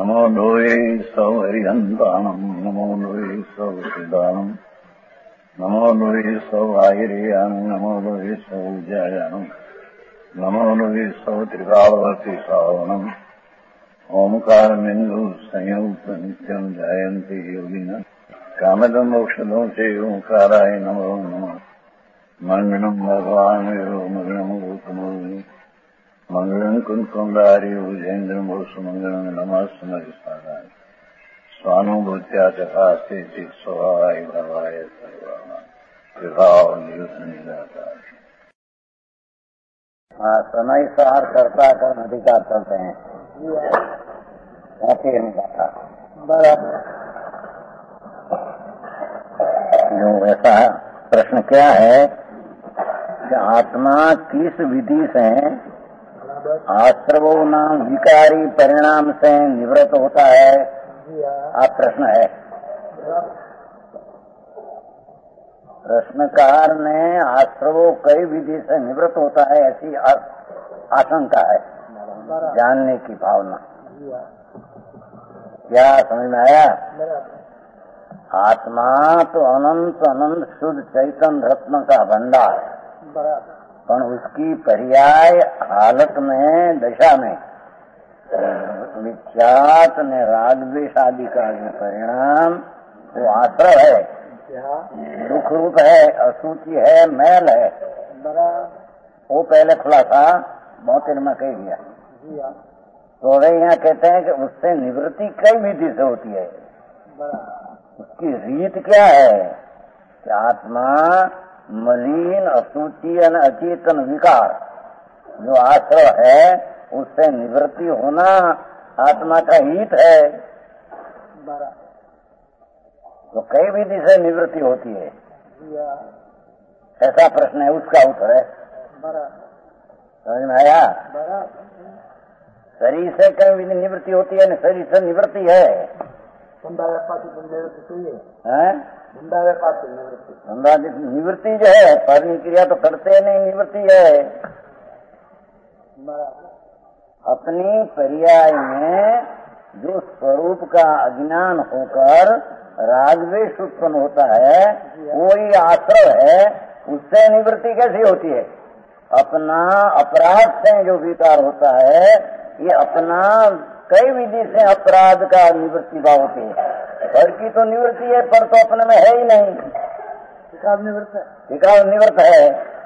नमो लोये सौहरिहन्ताणम् नमो लोये सौहृदानम् नमो लोये सौआयर्याणम् नमो लोये सौज्यायानम् नमो लोये सौत्रिकालवर्ति सावनम् ओंकारमिन्दु संयुक्त नित्यम् जायन्ति योगिनः कामदम् मोक्षदम् च ओंकाराय नमो नमः मङ्गलम् भगवान् मङ्गलम् रूपमोहि मंगलम कुंकुंडारी उजेन्द्रम सुमंगलम नमस्मरिसाराय स्वानुभूत्या चकास्ते स्वभावाय भवाय सर्वाणां विभाव नियुक्त। समय सार कर्ता कर्म अधिकार चलते हैं बराबर। जो ऐसा प्रश्न क्या है कि आत्मा किस विधि से आश्रवों नाम विकारी परिणाम से निवृत्त होता है? आप प्रश्न है। प्रश्नकार ने आश्रवों कई विधि से निवृत्त होता है ऐसी आशंका है, जानने की भावना। क्या समझ में आया? आत्मा तो अनंत अनंत शुद्ध चैतन्य रत्न का भंडार है, पर उसकी पर्याय हालत में दशा में विख्यात ने राग द्वेष आदि का जो परिणाम वो आश्रय है, दुख रूप है, अशुचि है, मैल है। वो पहले खुलासा बहुत देर में कह दिया। तो वे यहाँ कहते हैं कि उससे निवृत्ति कई विधि से होती है। उसकी रीत क्या है कि आत्मा मलिन अशुचि अचेतन विकार जो आश्रय है उससे निवृत्ति होना आत्मा का हित है। तो कई विधि से निवृत्ति होती है ऐसा प्रश्न है, उसका उत्तर है। समझ में आया? शरीर से कई विधि निवृत्ति होती है, शरीर से निवृत्ति है। निवृत्ति जो है परनी क्रिया तो करते नहीं, निवृत्ति है। अपनी पर्याय में जो स्वरूप का अज्ञान होकर रागद्वेष उत्पन्न होता है वो ही आश्रय है, उससे निवृत्ति कैसी होती है? अपना अपराध से जो विकार होता है ये अपना कई विधि से अपराध का निवृत्ति का होती है। पर की तो निवृत्ति है, पर तो अपने में है ही नहीं। विकार निवृत्त है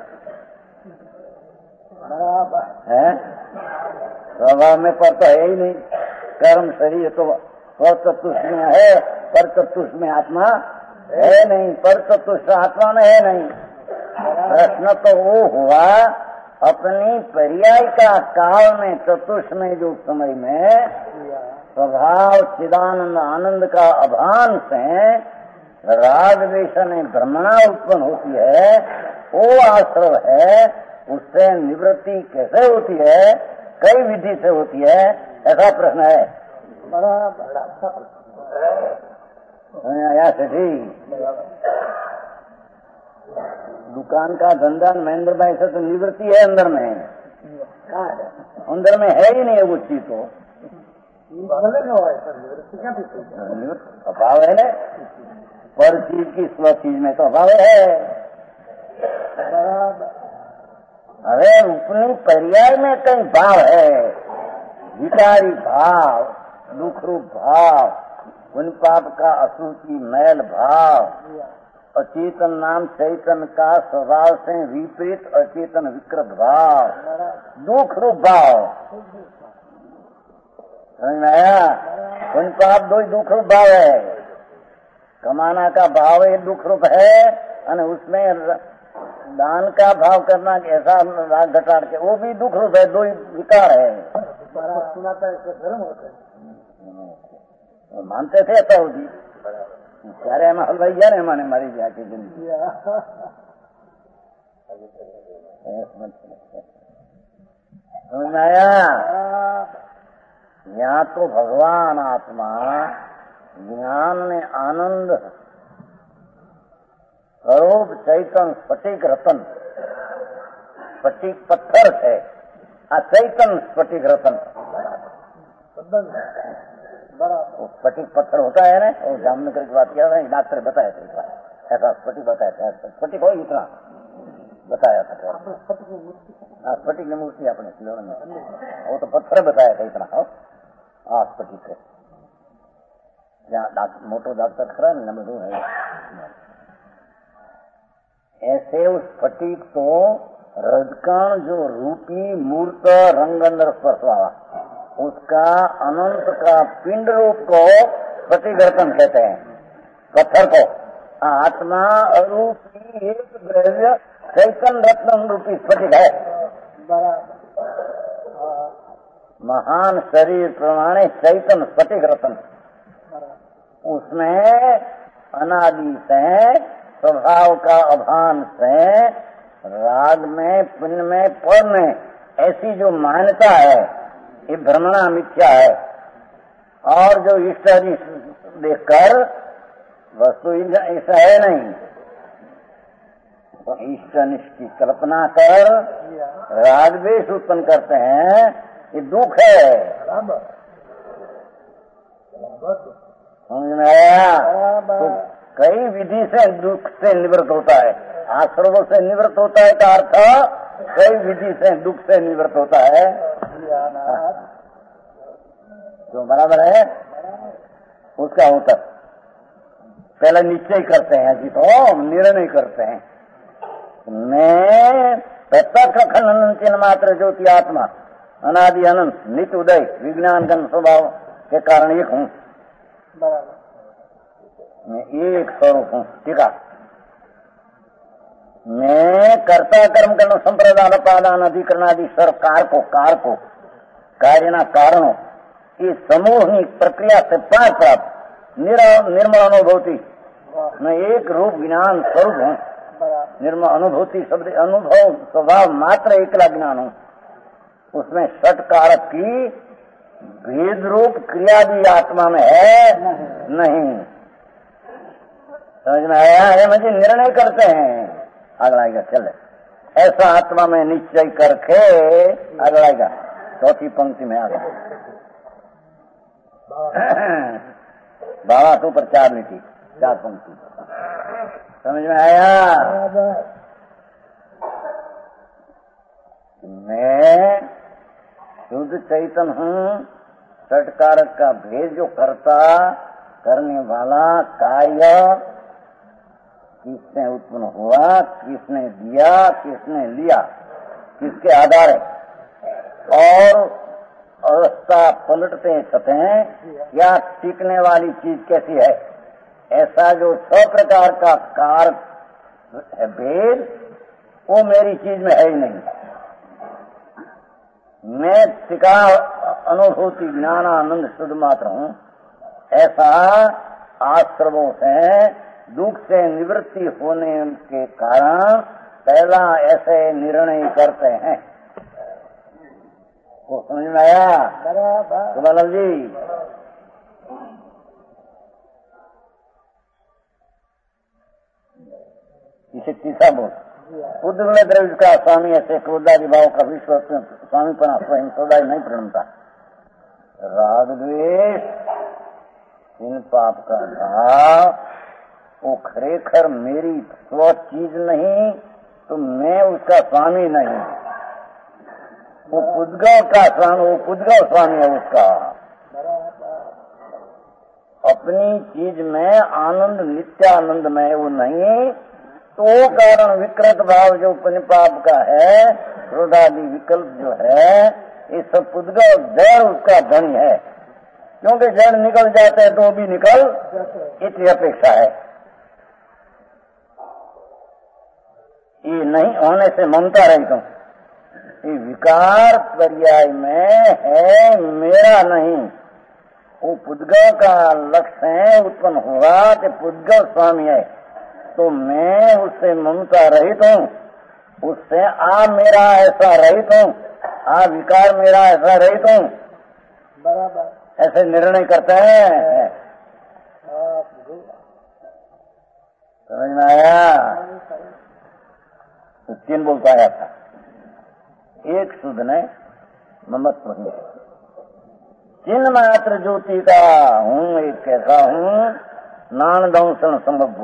स्वभाव में, पर तो है ही नहीं। कर्म शरीर तो पर चतुष्ट में है, पर चतुष्ट में आत्मा है नहीं, पर चतुष्ट आत्मा में है नहीं। प्रश्न तो वो हुआ अपनी पर्याय का काल में चतुष्ट में जो समय में स्वभाव चिदानंद आनंद का अभान से राग द्वेष में भ्रमणा उत्पन्न होती है, वो आश्रय है। उससे निवृत्ति कैसे होती है? कई विधि से होती है, ऐसा प्रश्न है। दुकान का धंधा महेंद्र भाई से तो निवृत्ति है अंदर में, अंदर में है ही नहीं वो चीज। तो अभाव है ना, पर चीज की स्व चीज में तो अभाव है। अरे अपनी पर्याय में कई भाव है, विकारी भाव, दुख रूप भाव, उन पाप का अशुचि मैल भाव, अचेतन नाम चैतन का स्वभाव से विपरीत अचेतन विकृत भाव, दुख रूप भाव। समझ में आया? उन पाप दो दुख रूप भाव है। कमाना का भाव एक दुख रूप है, और उसमें दान का भाव करना ऐसा राग घटाड़ के वो भी दुख रूप है, दो विकार है। सुनाता है धर्म होता है, मानते थे तो जी सारे हम हलवाइया ने माने मारी जाके जिंदगी। समझ में आया? यहाँ तो भगवान आत्मा ज्ञान में आनंद स्वरूप चैतन स्फटिक रतन, स्फटिक पत्थर है, चैतन स्फटिक रतन वो स्फटिक पत्थर होता है ना, वो जामनगर की बात किया था, डॉक्टर बताया था इतना, ऐसा स्फटिक बताया था, स्फटिक हो इतना बताया था। हाँ, स्फटिक की मूर्ति अपने खिलौने में, वो तो पत्थर बताया था इतना हो। हाँ, स्फटिक है जहाँ मोटो डॉक्टर खरा नंबर 2 है। ऐसे उस स्फटिक तो रजकण जो रूपी मूर्त रंग अंदर स्पर्श वाला, उसका अनंत का पिंड रूप को स्फटिक रत्न कहते हैं। पत्थर को आत्मा अरूपी एक द्रव्य चैतन्य रत्न रूपी स्फटिक है। महान शरीर प्रमाणे चैतन्य स्फटिक रत्न, उसमें अनादि से स्वभाव का अभान से राग में पुण्य में पर में ऐसी जो मान्यता है ये भ्रमणा मिथ्या है। और जो इष्ट देखकर वस्तु ऐसा है नहीं, तो इष्ट अनिष्ट की कल्पना कर राग द्वेष उत्पन्न करते हैं, ये दुख है। समझ में आया? तो कई विधि से दुख से निवृत्त होता है। आश्रमों से निवृत्त होता है का अर्थ कई विधि से दुख से निवृत्त होता है। जो बराबर है उसका उत्तर पहले निश्चय करते हैं कि तो निर्णय करते हैं। मैं प्रत्यक्ष खंडन चिन्ह मात्र ज्योति आत्मा अनादि अनंत नित्य उदय विज्ञान गण स्वभाव के कारण एक हूँ। मैं एक स्वरूप हूँ। ठीक है, मैं कर्ता कर्म कर्ण संप्रदान पादान अधिकरणादि सर्व कार को कार्यना कारणों की समूह प्रक्रिया से पार प्राप्त निर्मल अनुभूति। मैं एक रूप ज्ञान स्वरूप हूँ। निर्मल अनुभूति शब्द अनुभव स्वभाव मात्र एकला ज्ञान हूँ। उसमें षट कारक की भेद रूप क्रिया भी आत्मा में है नहीं। समझ में आया है? मुझे निर्णय करते हैं अगलाएगा चले ऐसा आत्मा में निश्चय करके अगलाएगा। चौथी पंक्ति में आ गया बाबा तो पर 4 लिखी 4 पंक्ति। समझ में आया? मैं शुद्ध चैतन हूँ। षटकारक का भेद जो करता करने वाला कार्य किसने उत्पन्न हुआ, किसने दिया, किसने लिया, किसके आधार है, और अवस्था पलटते छते या टिकने वाली चीज कैसी है, ऐसा जो 6 प्रकार का कारक भेद वो मेरी चीज में है ही नहीं। मैं टिका अनुभूति ज्ञानानंद शुद्ध मात्र हूँ। ऐसा आश्रमों से दुख से निवृत्ति होने के कारण पहला ऐसे निर्णय करते हैं। वो समझ में आया? तो बालाल जी इसे तीसरा बोल उद्र द्रव्य का स्वामी ऐसे क्रोधादि भाव का विश्व स्वामी पना स्वयं सौदाई नहीं प्रणमता। राग द्वेष इन पाप का भाव वो खरेखर मेरी स्व चीज नहीं, तो मैं उसका स्वामी नहीं। वो पुद्गव का स्वामी, वो पुद्गव स्वामी है उसका। अपनी चीज में आनंद नित्यानंद में वो नहीं, तो वो कारण विकृत भाव जो पुण्यपाप का है, क्रोधादि विकल्प जो है, ये सब पुद्गव जड़ उसका धनी है। क्योंकि जड़ निकल जाते हैं तो भी निकल इतनी अपेक्षा है। ये नहीं होने से ममता रहित हूँ। ये विकार पर्याय में है मेरा नहीं। वो पुद्गव का लक्ष्य है, उत्पन्न हुआ कि पुद्गव स्वामी है, तो मैं उससे ममता रहित हूँ। उससे आ मेरा ऐसा रहित हूँ, आ विकार मेरा ऐसा रहित हूँ। बराबर ऐसे निर्णय करते हैं। समझ में आया? तो 3 बोलता आया था। एक शुद्ध ने ममत्व नहीं, चिन्ह मात्र ज्योति का हूँ, एक कैसा हूँ, नान दंशन संभव।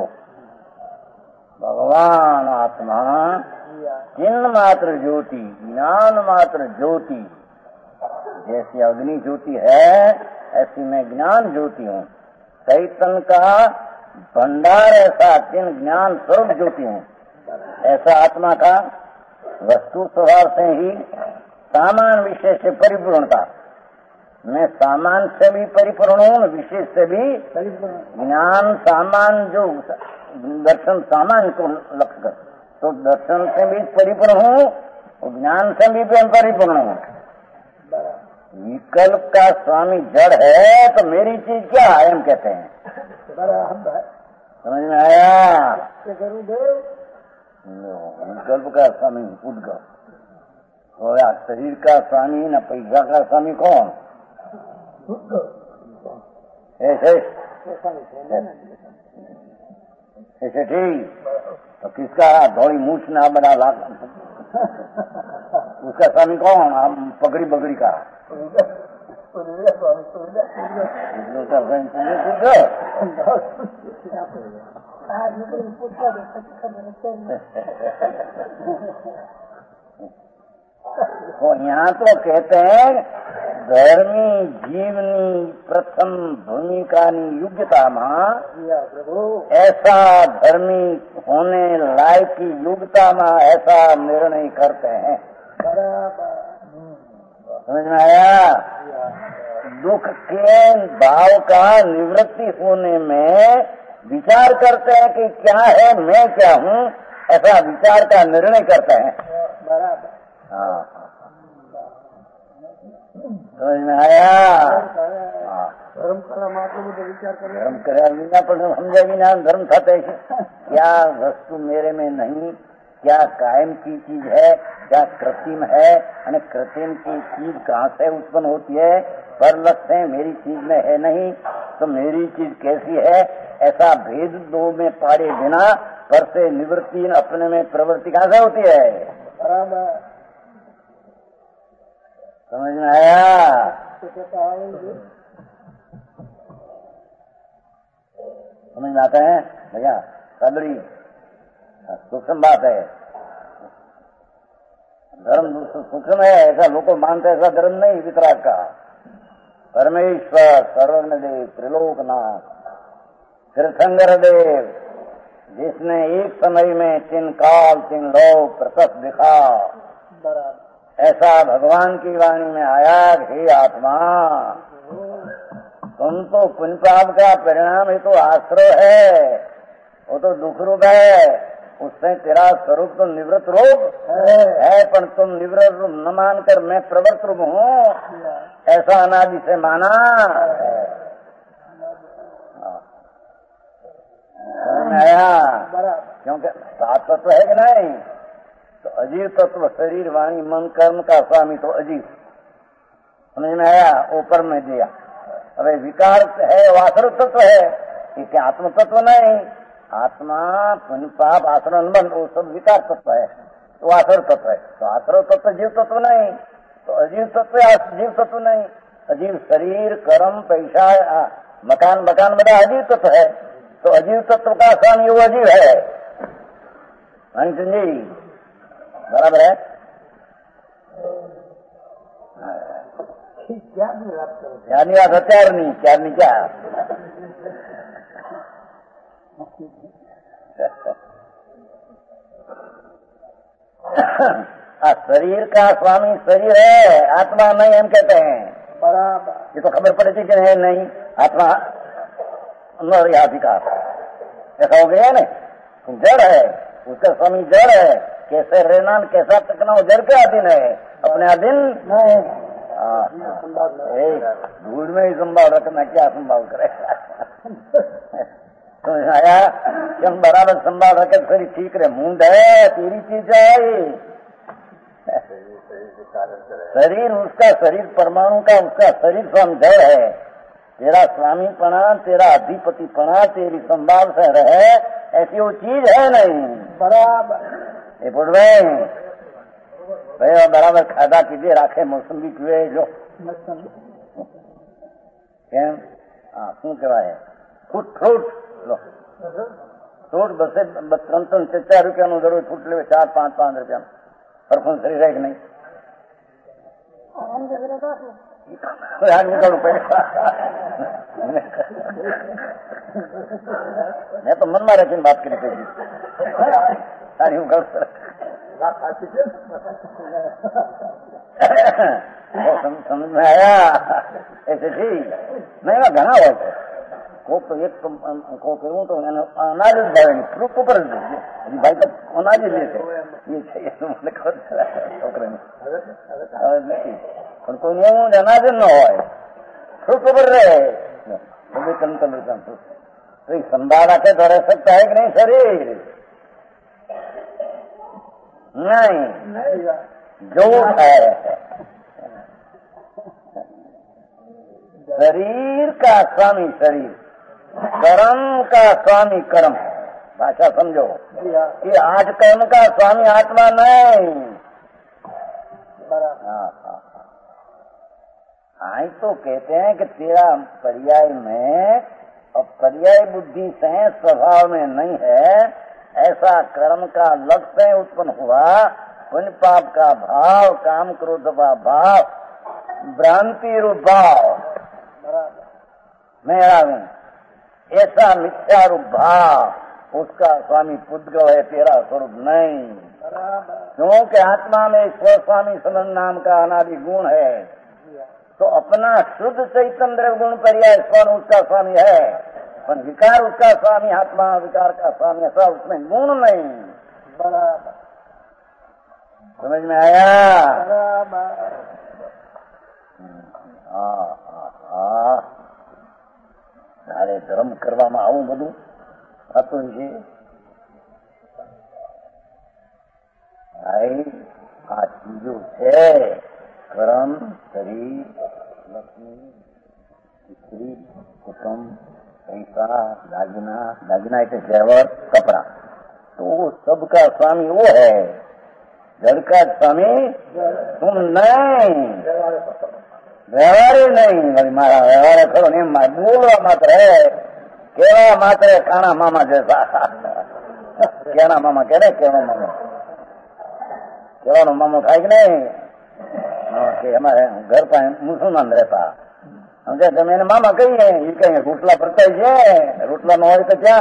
भगवान आत्मा चिन्ह मात्र ज्योति, ज्ञान मात्र ज्योति। जैसी अग्नि ज्योति है ऐसी मैं ज्ञान ज्योति हूँ। चैतन्य का भंडार ऐसा चिन्ह ज्ञान स्वरूप ज्योति हूँ। ऐसा आत्मा का वस्तु स्वभाव से ही सामान विशेष से परिपूर्णता। मैं सामान से भी परिपूर्ण हूँ, विशेष से भी ज्ञान सामान जो दर्शन सामान को लक्ष्य कर, तो दर्शन से भी परिपूर्ण हूँ और ज्ञान से भी परिपूर्ण हूँ। विकल्प का स्वामी जड़ है तो मेरी चीज क्या है हम कहते हैं। समझ में आया? विकल्प का स्वामी उद्गम हो या शरीर का स्वामी न पैसा का स्वामी कौन? ऐसे ऐसे ठीक। तो किसका धोड़ी मूछ ना बना ला उसका स्वामी कौन? हम पगड़ी बगड़ी का तो यहाँ तो कहते हैं धर्मी जीवनी प्रथम भूमिका योग्यता माँ, ऐसा धर्मी होने लायक की योग्यता माँ ऐसा निर्णय करते हैं। समझ में आया? दुख के भाव का निवृत्ति होने में विचार करते हैं कि क्या है, मैं क्या हूँ, ऐसा विचार का निर्णय करते हैं। हाँ, समझ में आया? धर्म करा मात्र विचार करें, धर्म करा बिना पर समझे बिना धर्म था। क्या वस्तु मेरे में नहीं, क्या कायम की चीज है, क्या कृत्रिम है, यानी कृत्रिम की चीज कहाँ से उत्पन्न होती है, पर लक्ष्य है मेरी चीज में है नहीं, तो मेरी चीज कैसी है, ऐसा भेद दो में पारे बिना पर से निवृत्ति अपने में प्रवृत्ति कहाँ से होती है। बराबर समझ में आया? समझ में आता है भैया? बड़ी सूक्ष्म बात है। धर्म सूक्ष्म है, ऐसा लोग मानते, ऐसा धर्म नहीं वितराग का। परमेश्वर सर्वज्ञदेव त्रिलोकनाथ तीर्थंकर देव, जिसने एक समय में तीन काल तीन लोक प्रकट दिखा, ऐसा भगवान की वाणी में आया, हे आत्मा तुम तो पुण्य पाप का परिणाम ही तो आश्रय है, वो तो दुख रूप है, उससे तेरा स्वरूप तो निवृत्त रूप है, पर तुम निवृत्त रूप न मानकर मैं प्रवृत्त रूप हूँ, ऐसा अनादि से माना आया। क्योंकि सात तत्व है कि नहीं, तो अजीव तत्व शरीर वाणी मन कर्म का स्वामी तो अजीव। समझ में आया? ऊपर में दिया। अरे विकार है, वासर तत्व है, इसके आत्म तत्व नहीं। आत्मा पुण्य पाप आश्रम बंद वो सब विकार तत्व है, तो आसर तत्व है। तो आसर तत्व जीव तत्व नहीं, तो अजीव तत्व जीव तत्व नहीं। अजीव शरीर कर्म पैसा मकान बड़ा अजीव तत्व है, तो अजीव तत्व का स्वामी वो अजीव है। जी बराबर है? क्या नहीं चारनी क्या शरीर का स्वामी शरीर है, आत्मा नहीं हम कहते हैं। बराबर ये तो खबर पड़ती कि नहीं आत्मा अधिकार ऐसा हो गया ना, जड़ है, उसका स्वामी जड़ है। कैसे रहना कैसा तकना, वो जड़ के अधीन है, अपने अधीन नहीं। धूल में ही संभाल रखना, क्या संभाल करेगा? समझ आया? कि हम बराबर संभाल रखे फिर ठीक रहे। मूंड है, तेरी चीज है शरीर, उसका शरीर परमाणु का, उसका शरीर स्वामी जड़ है। तेरा स्वामी पना, तेरा अधिपति पना तेरी संभाल से रहे, ऐसी वो चीज है नहीं। बराबर ये बोल रहे भाई बराबर खादा कीजिए, राखे मौसमी पिए जो કેમ? હા, શું કહેવાય? ફ્રૂટ ફ્રૂટ ફ્રૂટ બસે 3-4 રૂપિયાનું જરૂર ફ્રૂટ લેવે, 4-5 રૂપિયાનું સરખું શરીર રહે કે નહીં? મેં તો મનમાં રાખીને વાત કરી હતી. હું કહું સમજ में आया ऐसे थी नहीं ना घना હોય છે. કોક તો એક કોક એવું તો એને અનાજ જ ભાવે નહીં, ફ્રૂટ ઉપર જ હજી ભાઈ તો અનાજ જ લે છે. એ છે મને ખબર છોકરાને નથી, પણ કોઈ એવું અનાજ જ ન હોય, ફ્રૂટ ઉપર રહે. तो संभाल आके तो रह सकता है कि नहीं शरीर? नहीं, झूठ है. शरीर का स्वामी शरीर, कर्म का स्वामी कर्म. भाषा समझो कि आज कर्म का स्वामी आत्मा नहीं. आई तो कहते हैं कि तेरा पर्याय में और पर्याय बुद्धि से स्वभाव में नहीं है, ऐसा कर्म का लक्ष्य उत्पन्न हुआ, पुण्य पाप का भाव, काम क्रोध का भाव, भ्रांति रूप भाव मेरा में, ऐसा मिथ्या रूप भाव, उसका स्वामी पुद्गल है, तेरा स्वरूप नहीं. क्योंकि आत्मा में स्व स्वामी समन नाम का अनादि गुण है, तो अपना शुद्ध चैतन्य गुण पर्याय स्वर उसका स्वामी है, पर विकार उसका स्वामी, आत्मा विकार का स्वामी, ऐसा उसमें गुण नहीं. बराबर समझ में आया? તારે ધર્મ કરવામાં આવું બધું થતું છે. આ ચીજો છે કર્મ, શરીર, લક્ષ્મી, स्त्री, कुटुंब, पैसा, दागिना, दागिना એટલે જેવર, कपड़ा, तो सबका स्वामी वो है. जड़ का स्वामी तुम नहीं, व्यवहार नहीं. मारा व्यवहार खरो ने बोलवा मात्र है, केवा मात्र काना मामा जैसा. केना मामा कह रहे, केवा मामा, केवा मामो થાય કે નહીં? કે हमारे घर पर मुसलमान रहता, समझे? तो मैंने मामा कही है, ये कहीं रोटला भरता है, रोटला न हो तो क्या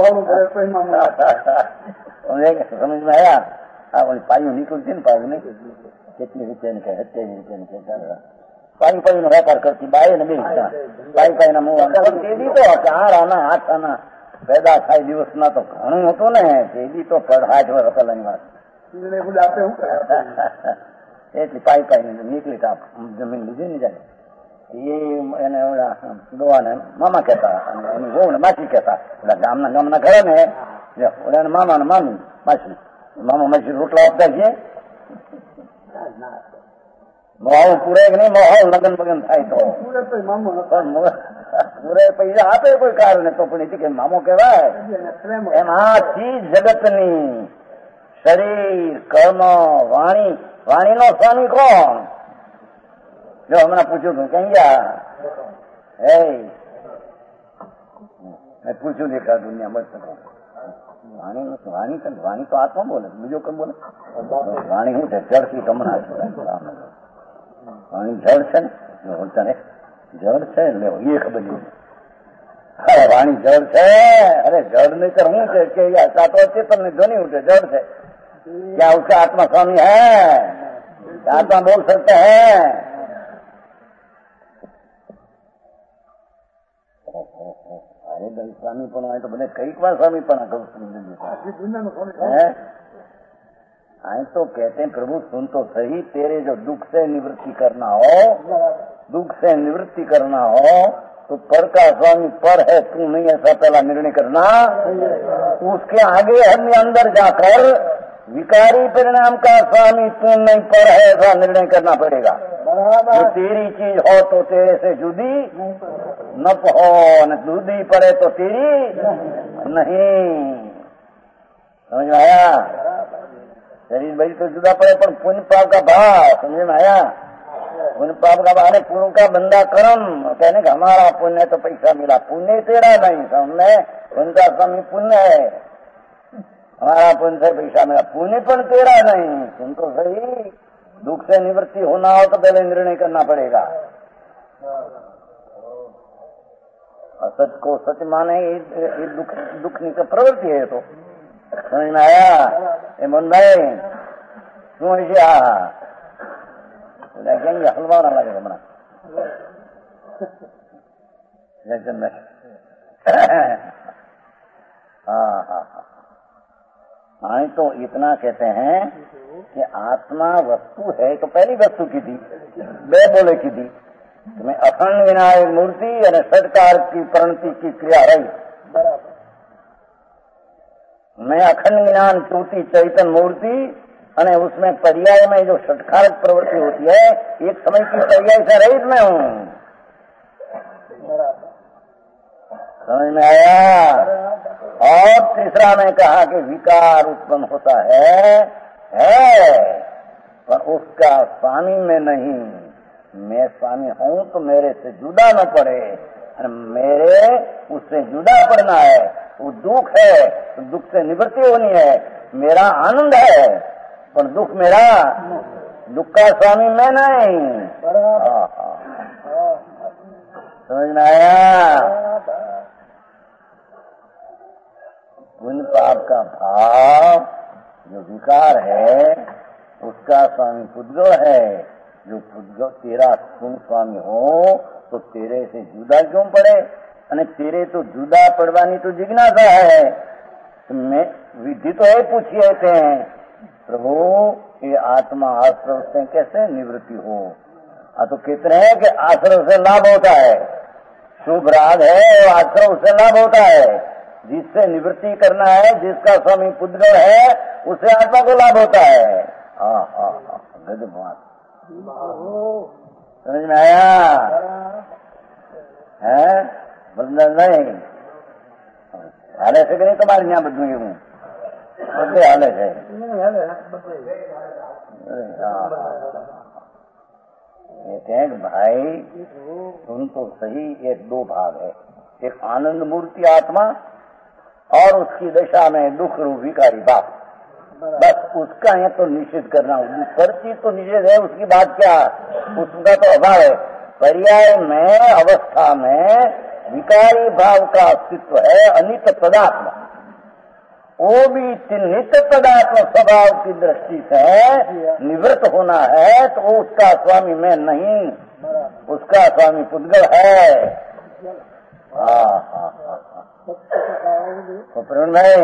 समझ में आया? पायु निकलती ना, पायु नहीं कितनी रुपये ने 27 रुपये पायु नो व्यापार करती बाई ने पाई ना मुँह तेजी तो 4 आना 8 आना पैदा થાય દિવસ ના તો ઘણું હતું ને. તેજી તો 60 વર્ષ પેલાની વાત. એટલી પાઈ નીકળી જમીન લીધી ને જાય. એ એને દોવાને મામા કહેતા, એની વહુ ને માસી કહેતા. એટલે ગામના ઘરે ને ઓલા મામા ને મામી માસી, મામા માસી રોટલા આપતા છે. મોહાવ પૂરે કે નહીં? મોહાવ લગન બગન થાય તો પૂરે પૈસા આપે કોઈ કારણે તો પણ કે મામો કહેવાય. એમ આ ચીજ જગતની શરીર, કર્મ, વાણી. વાણીનો સ્વામી કોણ? જો હમણાં પૂછ્યું તું ક્યાં ગયા? મેં પૂછ્યું દેખા દુનિયા મસ્ત વાણી તો આત્મા બોલે, બીજો કેમ બોલે? વાણી શું છે? જળથી કમણા છે. વાણી જળ છે ને, બોલતા ને જળ છે એટલે એ ખબર નહીં. વાણી જળ છે. અરે જળ નહીં તો શું છે કે સાતો ચેતન ની ધ્વनि उठे जड़ से, क्या उसका आत्मा स्वामी है? आत्मा बोल सकते हैं? अरे भाई स्वामी पण तो बने कई बार स्वामी पण आए तो कहते हैं प्रभु सुन तो सही, तेरे जो दुख से निवृत्ति करना हो, दुख से निवृत्ति करना हो तो पर का स्वामी पर है, तू नहीं, ऐसा पहला निर्णय करना. उसके आगे हमने अंदर जाकर विकारी परिणाम का स्वामी तू नहीं पर है, ऐसा निर्णय करना पड़ेगा. तो तेरी चीज हो तो तेरे से जुदी न हो, न जुदी पड़े तो तेरी नहीं. समझ में आया? शरीर भाई तो जुदा पड़े पर पुण्य पाप का भाव समझ में आया? उन पाप का बहाने पुण्य का बंदा कर्म कहने का हमारा पुण्य तो पैसा मिला, पुण्य तेरा नहीं, हमने उनका स्वामी पुण्य है, हमारा पुण्य से पैसा मिला, पुण्य पर तेरा नहीं। तुम तो सही, दुख से निवृत्ति होना हो तो पहले निर्णय करना पड़ेगा। असत को सच माने ये दुख नहीं तो प्रवृत्ति है। तो समझ में आया? ये मन भाई क्यों ऐसे देखेंगे हलवा ना लगे बना हाँ तो इतना कहते हैं कि आत्मा वस्तु है तो पहली वस्तु की थी, बे बोले की थी तुम्हें अखंड विनायक मूर्ति और षटकार की प्रणति की क्रिया रही। मैं अखंड ज्ञान ज्योति चैतन्य मूर्ति और उसमें पर्याय में जो षटकारक प्रवृत्ति होती है, एक समय की पर्याय से रहित मैं हूँ। समझ में आया? और तीसरा में कहा कि विकार उत्पन्न होता है पर उसका स्वामी में नहीं। मैं स्वामी हूँ तो मेरे से जुदा न पड़े, मेरे उससे जुदा पड़ना है। वो दुख है तो दुख से निवृत्ति होनी है, मेरा आनंद है पर दुख मेरा, दुख का स्वामी मैं नहीं। समझ में आया? पुण्य पाप का भाव जो विकार है उसका स्वामी पुद्गल है। जो पुद्गल तेरा तुम स्वामी हो तो तेरे से जुदा क्यों पड़े? અને तेरे तो जुदा पड़वानी तो जिज्ञासा है। मैं विधि तो है पूछिए थे प्रभु ये आत्मा आश्रव से कैसे निवृत्ति हो? तो कहते हैं कि आश्रव से लाभ होता है, शुभ राग है आश्रव से लाभ होता है। जिससे निवृत्ति करना है, जिसका स्वामी पुद्गल है उससे आत्मा को लाभ होता है। गजब बात, समझ में आया है? बंदर नहीं हाले से नहीं तुम्हारे यहाँ बदलू हूँ बदले हाले है। भाई सुन तो सही, ये दो भाग है, एक आनंद मूर्ति आत्मा और उसकी दशा में दुख रूप विकारी बाप। बस उसका है तो निषेध करना, हर चीज तो निषेध है, उसकी बात क्या, उसका तो अभाव है। पर्याय में अवस्था में विकारी भाव का अस्तित्व है, अनित्य पदात्मा, वो भी नित्य पदात्मा स्वभाव की दृष्टि से निवृत्त होना है तो वो उसका स्वामी मैं नहीं, उसका स्वामी पुद्गल है। तो प्रवीण भाई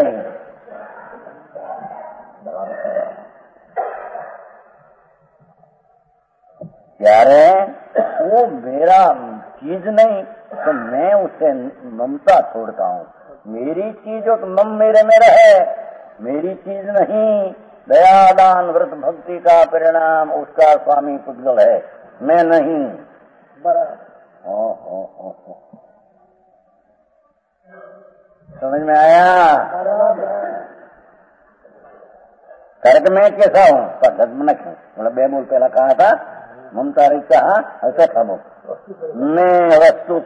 यारे वो मेरा चीज नहीं तो मैं उसे ममता छोड़ता हूँ। मेरी चीज हो तो मम मेरे में रहे, मेरी चीज नहीं। दया दान व्रत भक्ति का परिणाम उसका स्वामी पुद्गल है, मैं नहीं। समझ में आया? तर्क में कैसा हूँ पद्धत में नहीं, मतलब बे मूल पहला कहा था ममता रिचा ऐसा था वो। मैं वस्तु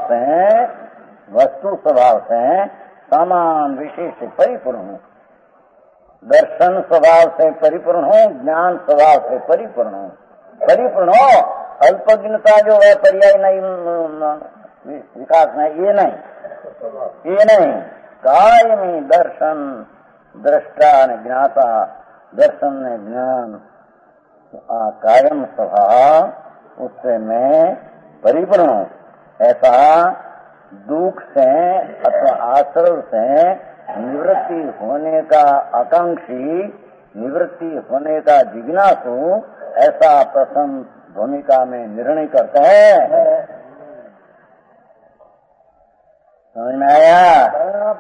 स्वभाव से समान विशेष से परिपूर्ण हूँ, दर्शन स्वभाव से परिपूर्ण हूँ, ज्ञान स्वभाव से परिपूर्ण हो। अल्पज्ञता जो है पर्याय नहीं, विकास नहीं, ये नहीं। कायमी दर्शन दृष्टा ने ज्ञाता, दर्शन ने ज्ञान, कायम स्वभाव उससे मैं परिपूर्ण हूँ। ऐसा दुख से अथवा आश्रव से निवृत्ति होने का आकांक्षी, निवृत्ति होने का जिज्ञासु ऐसा प्रथम भूमिका में निर्णय करता है। समझ में आया?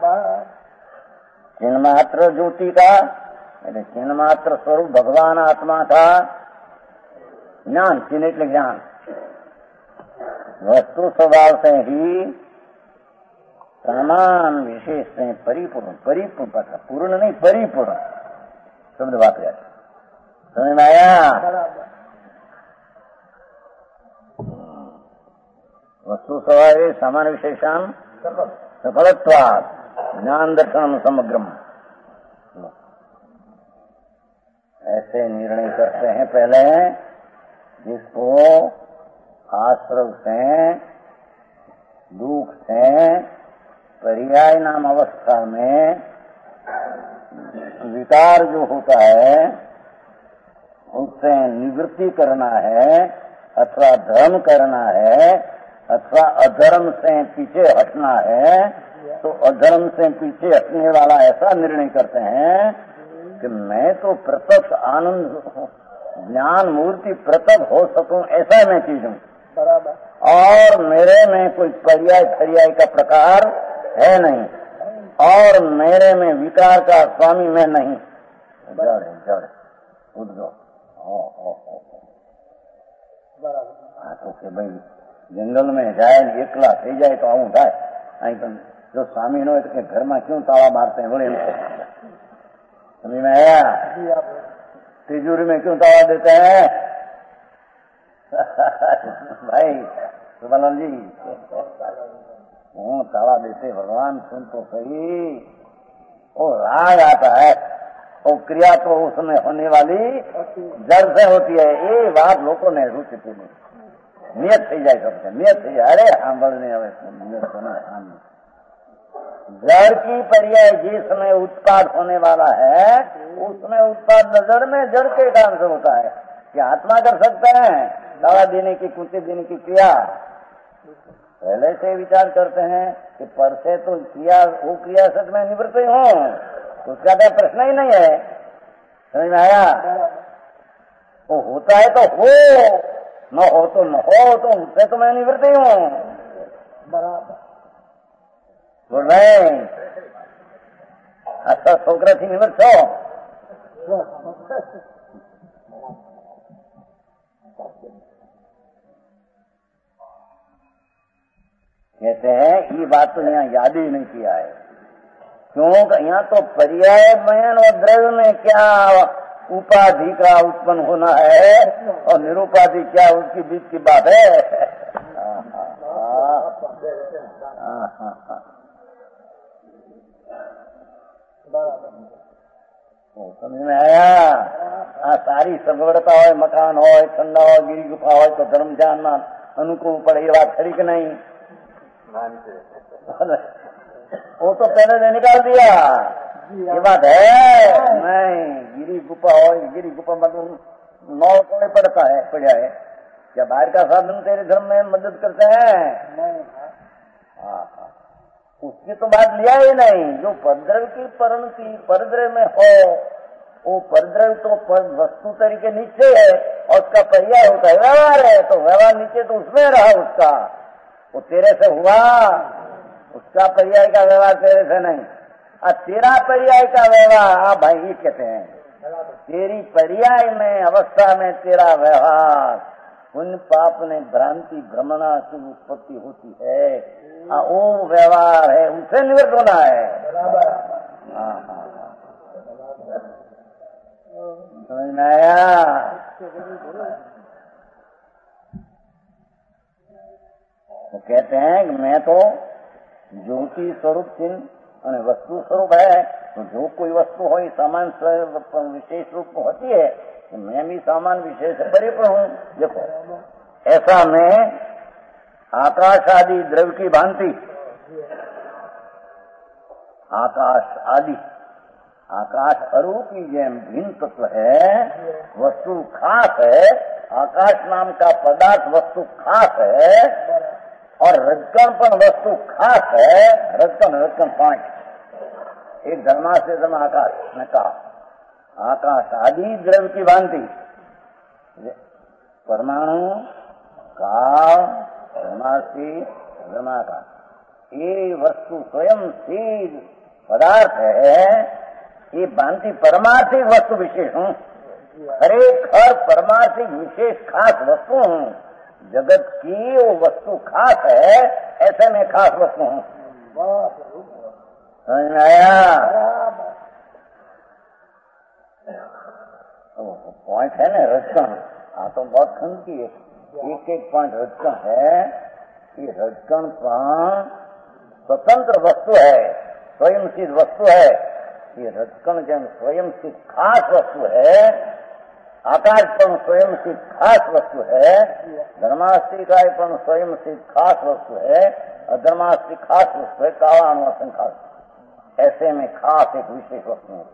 चिन्मात्र ज्योति का चिन्मात्र स्वरूप भगवान आत्मा था। ज्ञान चिन्ह એટલે ज्ञान वस्तु स्वभाव से ही समान विशेष से परिपूर्ण पता, पूर्ण नहीं परिपूर्ण शब्द बात है। समझ में आया? वस्तु स्वभावे सामान्य विशेषण सकलत्वात् ज्ञान दर्शन समग्रम। ऐसे निर्णय करते हैं पहले, जिसको आश्रव से, दुख से, पर्याय नाम अवस्था में विकार जो होता है उससे निवृत्ति करना है, अथवा धर्म करना है, अथवा अधर्म से पीछे हटना है, तो अधर्म से पीछे हटने वाला ऐसा निर्णय करते हैं कि मैं तो प्रत्यक्ष आनंद ज्ञान मूर्ति प्रकट हो सकूं ऐसा मैं चीज हूँ, और मेरे में कोई पर्याय पर्याय का प्रकार है नहीं, और मेरे में विकार का स्वामी मैं नहीं। जड़ उठ जाओ। तो के भाई जंगल में जाए एकला थी जाए तो आऊं થાય અહીં तो जो स्वामी न हो तो घर में क्यों ताला मारते हैं? बोले समझ में आया? तिजोरी में क्यों ताला देते हैं? भाई सुबलाल जी ताला देते भगवान सुन तो सही। वो राग आता है, वो क्रिया तो उसमें होने वाली जड़ से होती है। ये बात लोगों ने रुचि नहीं, नियत थी जाए सबसे, नियत थी जाए। अरे हाँ बढ़ने जड़ की पर्याय जिसमें उत्पाद होने वाला है, उसमें उत्पाद जड़ में जड़ के कारण से होता है। क्या आत्मा कर सकते हैं दवा देने की, कुंती देने की क्रिया? पहले से विचार करते हैं कि पर से तो क्रिया, वो क्रिया सच में निवृत्त ही हूँ, उसका तो प्रश्न ही नहीं है। समझ में आया? वो होता है तो हो, न हो तो न हो, तो उससे तो मैं निवृत्त ही हूँ। बराबर बोल रहे अच्छा छोकरा थी निवृत्त हो। कहते हैं ये बात तो यहाँ याद ही नहीं किया है, क्योंकि यहाँ तो पर्याय बयान और द्रव्य में क्या उपाधि का उत्पन्न होना है और निरुपाधि क्या उसकी बीच की बात है। समझ में आया? सारी सगवड़ता हो, मकान हो, ठंडा हो, गिरी गुफा हो, तो धर्म जानना अनुकूल पड़े, ये बात खड़ी कि नहीं? वो तो पहले ने निकाल दिया, ये बात है नहीं। गिरी गुफा हो, गिरी गुफा मतलब नौ कोने पड़ता है, पड़ा है क्या? बाहर का साधन तेरे धर्म में मदद करते हैं? हाँ, उसकी तो बात लिया ही नहीं। जो परद्रव्य की परिणति परद्रव्य में हो, वो परद्रव्य तो वस्तु तरीके नीचे है और उसका पर्याय होता है व्यवहार है, तो व्यवहार नीचे तो उसमें रहा उसका, वो तेरे से हुआ, उसका पर्याय का व्यवहार तेरे से नहीं। तेरा पर्याय का व्यवहार, हाँ भाई ये कहते हैं तेरी पर्याय में अवस्था में तेरा व्यवहार, उन पाप ने भ्रांति भ्रमणा की उत्पत्ति होती है, वो व्यवहार है, उनसे निवृत्त होना है। हाँ, समझ में आया? तो कहते हैं कि मैं तो ज्योति स्वरूप चिन्ह और वस्तु स्वरूप है, तो जो कोई वस्तु हो सामान विशेष रूप में होती है, तो मैं भी सामान विशेष परिपूर्ण हूँ। देखो ऐसा मैं आकाश आदि द्रव्य की भांति, आकाश आदि, आकाश अरूपी जैन भिन्न तत्व है, वस्तु खास है, आकाश नाम का पदार्थ वस्तु खास है, और रजकणपन वस्तु खास है। रजकण पांच, एक धर्मा से धर्म आकाश ने कहा, आकाश आदि द्रव्य की भांति परमाणु काल धर्मासी धर्माकाश, ये वस्तु स्वयं सिद्ध पदार्थ है। ये भांति परमार्थिक वस्तु विशेष हूँ, खरेखर परमार्थिक विशेष खास वस्तु हूँ। जगत की वो वस्तु खास है, ऐसे में खास वस्तु हूँ। समझ में आया? पॉइंट है ना रचकन, हाँ तो बहुत खंड की एक एक पॉइंट रचकन है, ये रजकण पण स्वतंत्र वस्तु है, स्वयं सिद्ध वस्तु है। ये रजकण जन स्वयं सिद्ध खास वस्तु है, आकाश पण स्वयं सिद्ध खास वस्तु है, धर्मास्त्रिकाय पण स्वयं सिद्ध खास वस्तु है, अधर्मास्त्रि खास वस्तु है, कावानुवासन खास। ऐसे में खास एक विशेष वस्तु है।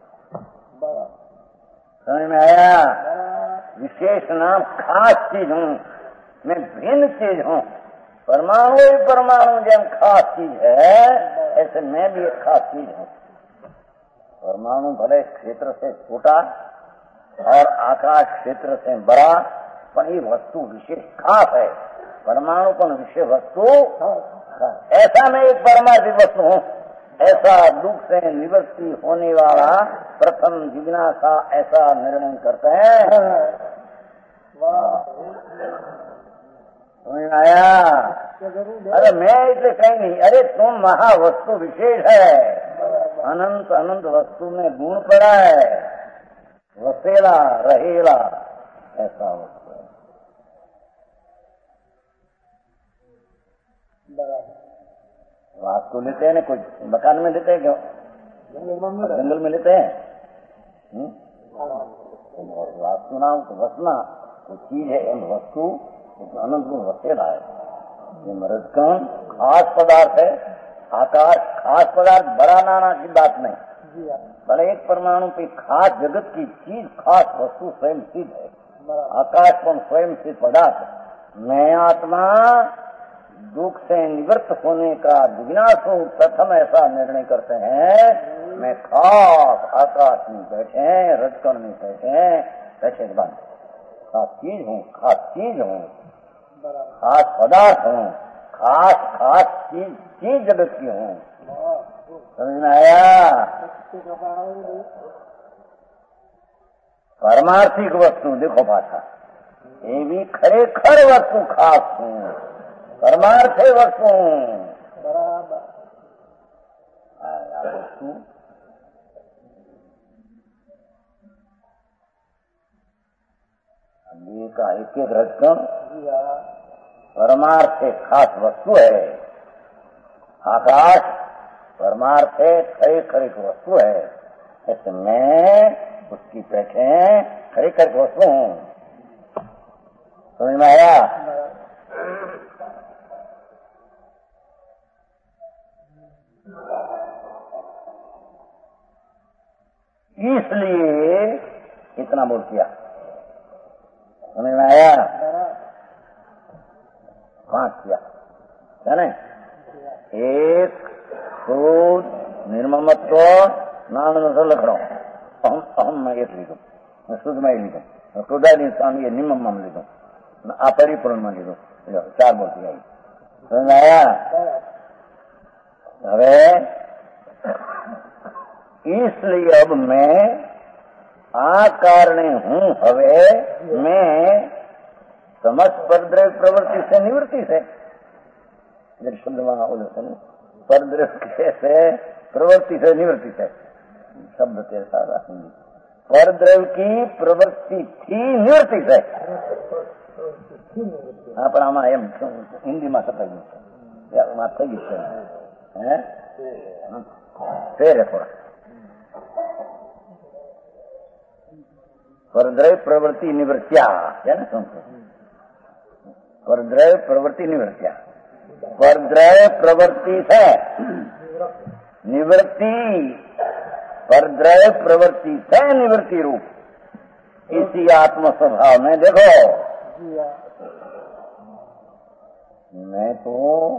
समझ में आया? विशेष नाम खास चीज हूँ, मैं भिन्न चीज हूँ। परमाणु ही परमाणु जब खास चीज है, ऐसे मैं भी एक खास चीज हूँ। परमाणु भले क्षेत्र से छोटा और आकाश क्षेत्र से बड़ा, पर ये वस्तु विशेष खास है। परमाणु पर विषय वस्तु ऐसा मैं एक परमार्थिक वस्तु हूँ। ऐसा दुख से निवृत्ति होने वाला प्रथम जिज्ञासा ऐसा निर्णय करते हैं। समझ आया? अरे मैं इसलिए कहीं नहीं, अरे तुम महावस्तु विशेष है, अनंत अनंत वस्तु में गुण पड़ा है, वसेला रहेला ऐसा वस्तु है। वास्तु लेते हैं ना, कुछ मकान में लेते हैं, क्यों जंगल में लेते हैं। वास्तु नाम तो वसना वो चीज है, वस्तु अनंत गुण वसेला है। ये रजकण खास पदार्थ है, आकाश खास पदार्थ, बड़ा नाना की बात नहीं। बड़े एक परमाणु पे खास जगत की चीज खास वस्तु स्वयं सिद्ध है। आकाश पर स्वयं सिद्ध पदार्थ। मैं आत्मा दुख से निवृत्त होने का जिज्ञासु प्रथम ऐसा निर्णय करते हैं। मैं खास आकाश में बैठे, रजकण में बैठे के बाद खास चीज हूँ, खास चीज हूँ, खास पदार्थ हूँ, खास चीज जगत की हूँ। समझ में आया? परमार्थिक वस्तु देखो पाछा, ये भी खरेखर वस्तु खास हूँ, परमार्थ वस्तु वस्तु का एक एक रजकण परमार्थ खास वस्तु है। आकाश परमार्थ खरेखर एक वस्तु है। ऐसे मैं उसकी बैठे खरेखर वस्तु हूँ। समझ में आया? इसलिए इतना बोल किया। समझ में आया? पांच किया है ना? एक शुद्ध निर्ममत्व नाम लिख रहा हूँ। अहम मैं एक लिखूँ, मैं शुद्ध में लिखूँ, क्रोधादि स्वामी निम्न में लिखूँ, अपरिपूर्ण में लिखूँ। चार बोल किया। समझ में आया? હવે इसलिए अब मैं आ कारणे हूँ। હવે मैं समस्त परद्रव्य प्रवृत्ति से निवृत्ति से शब्द परद्रव्य से प्रवृत्ति से निवृत्ति से शब्द के सारा परद्रव्य की प्रवृत्ति थी निवृत्ति से। हाँ पर आमा एम हिंदी में सफाई થઈ ગયું છે ફેર થોડા परद्रव्य प्रवृत्ति निवृत्तिया है ना? परद्रव्य प्रवृत्ति निवृत्तिया, परद्रव्य प्रवृत्ति से निवृत्ति, परद्रव्य प्रवृत्ति से निवृत्ति रूप इसी आत्म स्वभाव में देखो। मैं तो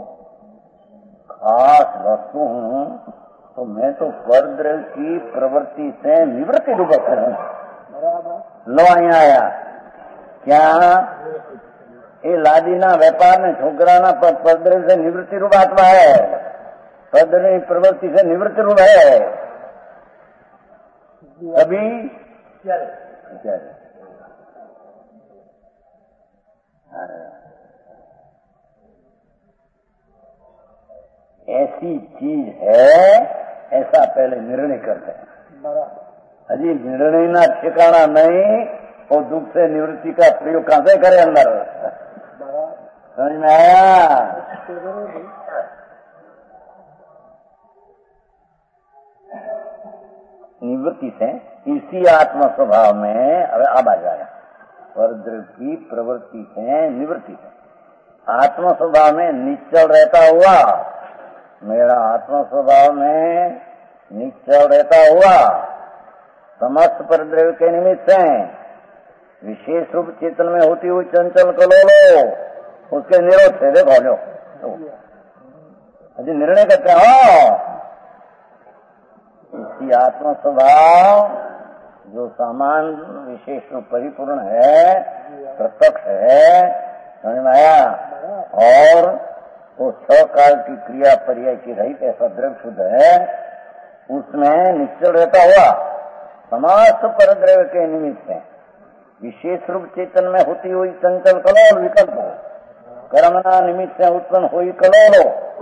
खास वस्तु हूँ, तो मैं तो परद्रव्य की प्रवृत्ति से निवृत्ति रूप हूँ। लो અહીંયા आया क्या ये लादीना व्यापार ने छोकराना परद्रव्य से निवृत्ति रूप आत्मा है, परद्रव्य प्रवृत्ति से निवृत्ति रूप है। अभी ऐसी चीज है ऐसा पहले निर्णय करते हैं। हजी निर्णय ना ठिकाना नहीं, वो दुख से निवृत्ति का प्रयोग कहां से करे अंदर। समझ में आया? निवृत्ति से इसी आत्म स्वभाव में अब आ जाएगा। परद्रव्य की प्रवृत्ति से निवृत्ति से आत्म स्वभाव में निश्चल रहता हुआ, मेरा आत्म स्वभाव में निश्चल रहता हुआ समस्त परद्रव्य के निमित्त से विशेष रूप चेतन में होती हुई चंचल कलोलो उसके निरोध से देखो लो अजी निर्णय करते हो। इसी आत्म स्वभाव जो सामान विशेष रूप परिपूर्ण है, प्रत्यक्ष है, समझ में आया? और वो 6 काल की क्रिया पर्याय की रहित ऐसा द्रव्य शुद्ध है, उसमें निश्चल रहता हुआ समस्त परद्रव्य के निमित्त है विशेष रूप चेतन में होती हुई चंचल कलोल विकल्प कर्मना निमित्त से उत्पन्न हुई कलोलो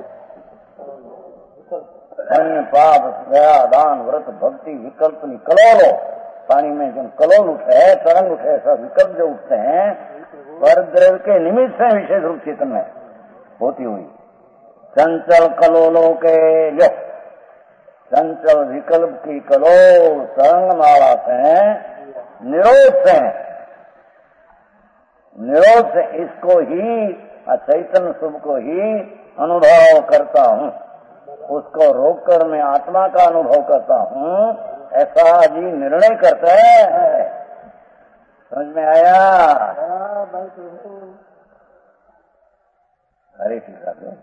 अन्य पाप दया दान व्रत भक्ति विकल्प कलोलो पानी में जब कलोल उठे तरंग उठे ऐसा विकल्प जो उठते हैं परद्रव्य के निमित्त से विशेष रूप चेतन में होती हुई चंचल कलोलों के जो चंचल विकल्प की कलोल तरंग माला से निरोध से इसको ही चैतन्य शुभ को ही अनुभव करता हूँ, उसको रोककर मैं आत्मा का अनुभव करता हूँ, ऐसा जी निर्णय करता है। समझ में आया? हरे ठीक है।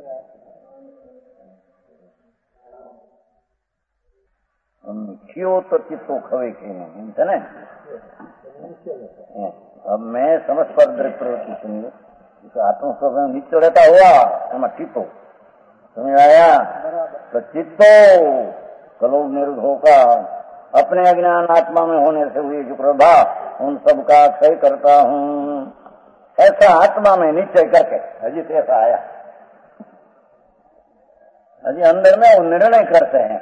तो चित्तो खवे के नहीं अब मैं समझ पर प्रवृत्ति सुनिए आत्मस्वभाव नीचे रहता हुआ एम चित्तो समझ आया? तो चित्तो कलो निरुद्ध होगा अपने अज्ञान आत्मा में होने से हुए जो प्रभाव उन सब का क्षय करता हूँ, ऐसा आत्मा में निश्चय करके अजी से ऐसा आया। अजी अंदर में वो निर्णय करते हैं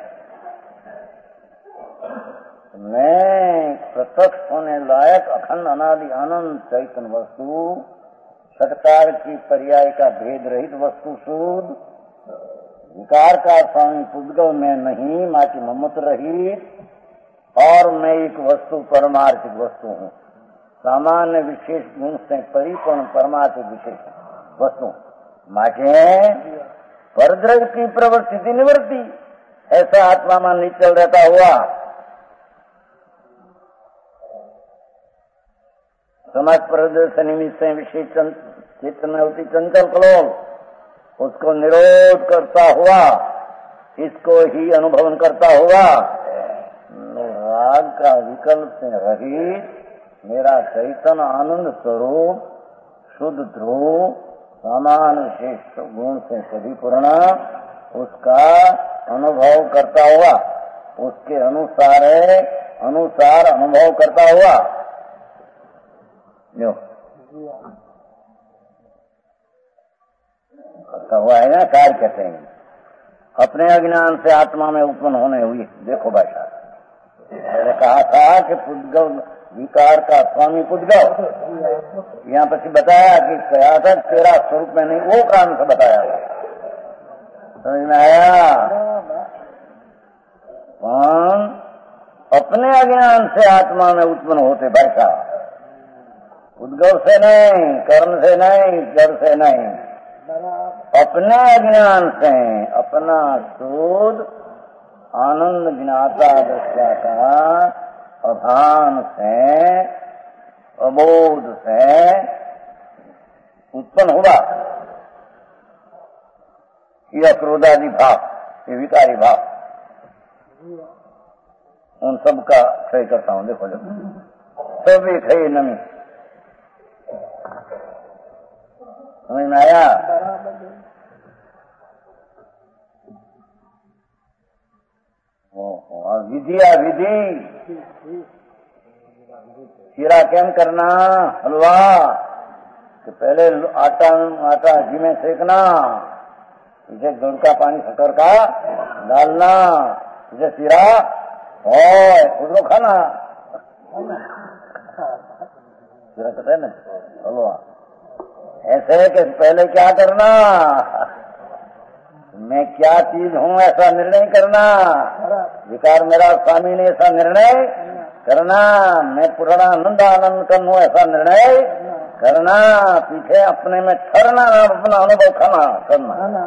मैं प्रत्यक्ष होने लायक अखंड अनादि आनंद चैतन्य वस्तु सत्कार की पर्याय का भेद रहित वस्तु शुद्ध विकार का स्वामी पुद्गल में नहीं माटी ममत रहित और मैं एक वस्तु परमार्थिक वस्तु हूँ, सामान्य विशेष गुण से परिपूर्ण परमार्थिक विशेष वस्तु माटे परद्रव्य की प्रवृत्ति निवृत्ति ऐसा आत्मा में निश्चल रहता हुआ समाज प्रदर्शन निमित्त से विशेष चेतन में होती चंचल कलोल उसको निरोध करता हुआ इसको ही अनुभवन करता हुआ राग का विकल्प से रहित मेरा चैतन्य आनंद स्वरूप शुद्ध ध्रुव समान विशेष गुण से परिपूर्ण उसका अनुभव करता हुआ उसके अनुसार अनुभव करता हुआ जो करता हुआ है ना कार्य कहते हैं अपने अज्ञान से आत्मा में उत्पन्न होने हुई। देखो भाई साहब मैंने कहा था कि पुद्गल विकार का स्वामी पुद्गल यहाँ पर बताया कि कहा था तेरा स्वरूप में नहीं वो कारण से बताया समझ में आया? कौन अपने अज्ञान से आत्मा में उत्पन्न होते भाई साहब उद्गव से नहीं कर्म से नहीं जड़ से नहीं अपने अज्ञान से अपना शुद्ध आनंद ज्ञाता दृष्टा का अभान से अबोध से उत्पन्न हुआ यह क्रोधादि भाव ये विकारी भाव उन सब का क्षय करता हूँ। देखो सब एक है नमी समझ में आया? और विधिया विधि शीरा केम करना हलवा कि पहले आटा घी में सेकना इसे गुड़ का पानी शक्कर का डालना इसे शीरा और उसको खाना शीरा कहते है ना हलवा ऐसे कि पहले क्या करना, मैं क्या चीज हूँ ऐसा निर्णय करना, विकार मेरा स्वामी ने ऐसा निर्णय करना, मैं पूर्णानंद आनंद करना ऐसा निर्णय करना, पीछे अपने में ठहरना ना, अपना अनुभव करना।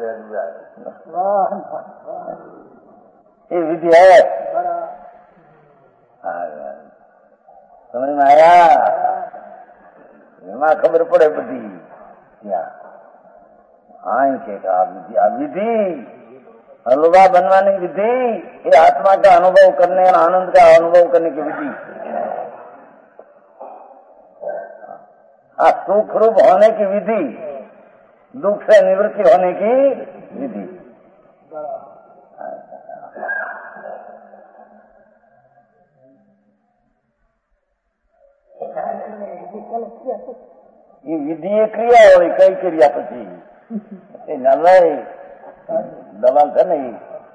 ये विधि है, समझ में आया? एમાં ખબર પડે બધી क्या आएंगे का विधि, हलवा बनवाने की विधि, ये आत्मा का अनुभव करने और आनंद का अनुभव करने की विधि, सुख रूप होने की विधि, दुख से निवृत्ति होने की विधि। ये विधि क्रिया हो, कई क्रिया पची नलय दलाल है नहीं।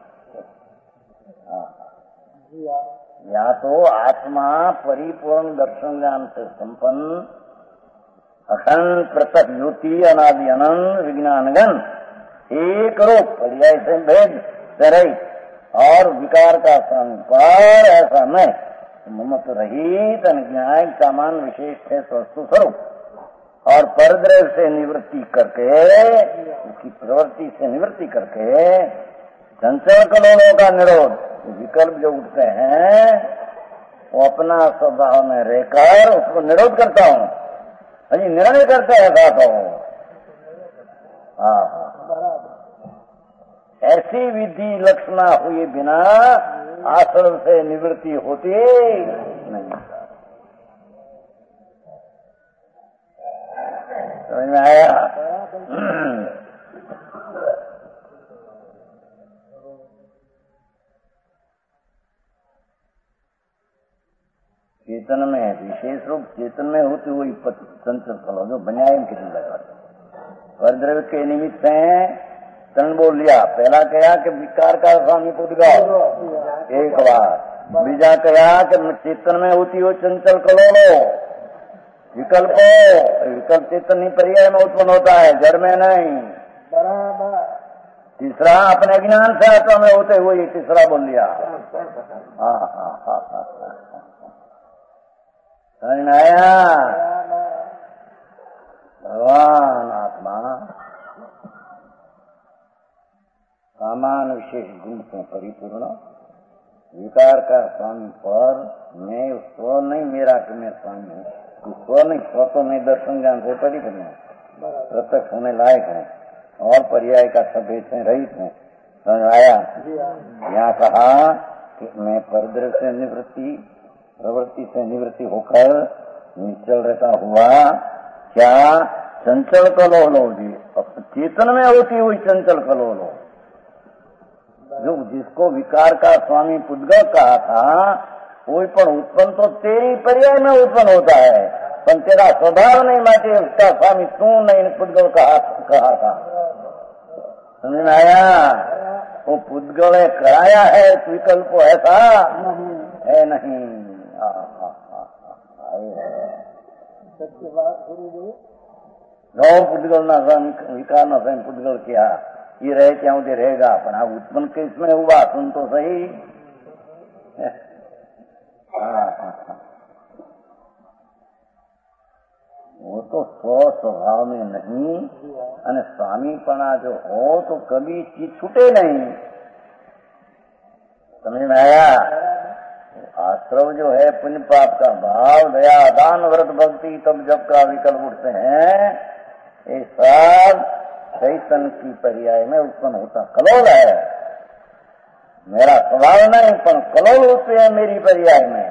या तो आत्मा परिपूर्ण दर्शन ज्ञान से संपन्न अखंड पृथक ज्योति अनादि अनंत विज्ञानगण एक रूप पर्याय से भेद से रहित और विकार का संपार ऐसा मैं ममत रहित अज्ञान सामान विशेष है वस्तु स्वरूप और परद्रव्य से निवृत्ति करके, उसकी प्रवृत्ति से निवृत्ति करके चंचल कलोलों का निरोध, विकल्प जो उठते हैं वो अपना स्वभाव में रहकर उसको निरोध करता हूँ। अजी निर्णय करते हैं साथ हो। ऐसी विधि लक्षणा हुए बिना आश्रम से निवृत्ति होती नहीं। समझ में आया? चेतन में विशेष रूप चेतन में होती हुई चंचल फल जो बन्यायन की लगा परद्रव्य के निमित्त हैं। तन बोल लिया, पहला कहा कि विकार का स्वामी पुद्गल एक बार, बीजा कहा कि चेतन में होती हुई चंचल कलोलो विकल्प चेतन ही पर्याय में उत्पन्न होता है, जड़ में नहीं। बराबर। तीसरा अपने ज्ञान से आत्मा में होते हुए तीसरा बोल लिया। समझ में आया? भगवान आत्मा सामान विशेष गुण से परिपूर्ण विकार का स्वामी पर मैं उसको नहीं मेरा कि मैं स्वामी हूँ, उसको नहीं स्व तो मैं दर्शन ज्ञान से परिपूर्ण प्रत्यक्ष होने लायक है और पर्याय का सभेद से रहित है। समझ आया? यहाँ कहा कि मैं परद्रव्य से निवृत्ति प्रवृत्ति से निवृत्ति होकर निश्चल रहता हुआ क्या चंचल कलोलो जी चेतन में होती हुई चंचल कलोलो जो जिसको विकार का स्वामी पुद्गल कहा था कोई पण उत्पन्न तो तेरी पर्याय में उत्पन्न होता है, पर तेरा स्वभाव नहीं माटे उसका स्वामी तू नहीं पुद्गल कहा था। समझ में आया? वो पुद्गल कराया है, विकल्प ऐसा है नहीं। सत्य बात गुरु पुद्गल ना विकार ना स्वयं पुद्गल किया ये रहे क्या मुझे रहेगा अपना उत्पन्न किसमें हुआ सुन तो सही। वो तो स्वभाव में नहीं અને स्वामीपना जो हो तो कभी चीज छूटे नहीं। समझ में आया? आश्रव जो है पुण्य पाप का भाव दया दान व्रत भक्ति तब जब का विकल्प उठते हैं ये सब चैतन्य की पर्याय में उत्पन्न होता कलोल है। मेरा स्वभाव नहीं पर कलोल होते हैं मेरी पर्याय में।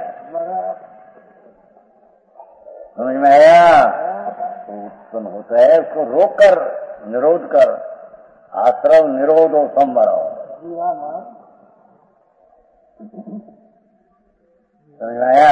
समझ में आया? तो उत्पन्न होता है उसको रोक कर निरोध कर आश्रव निरोधो संवरो। समझ में आया?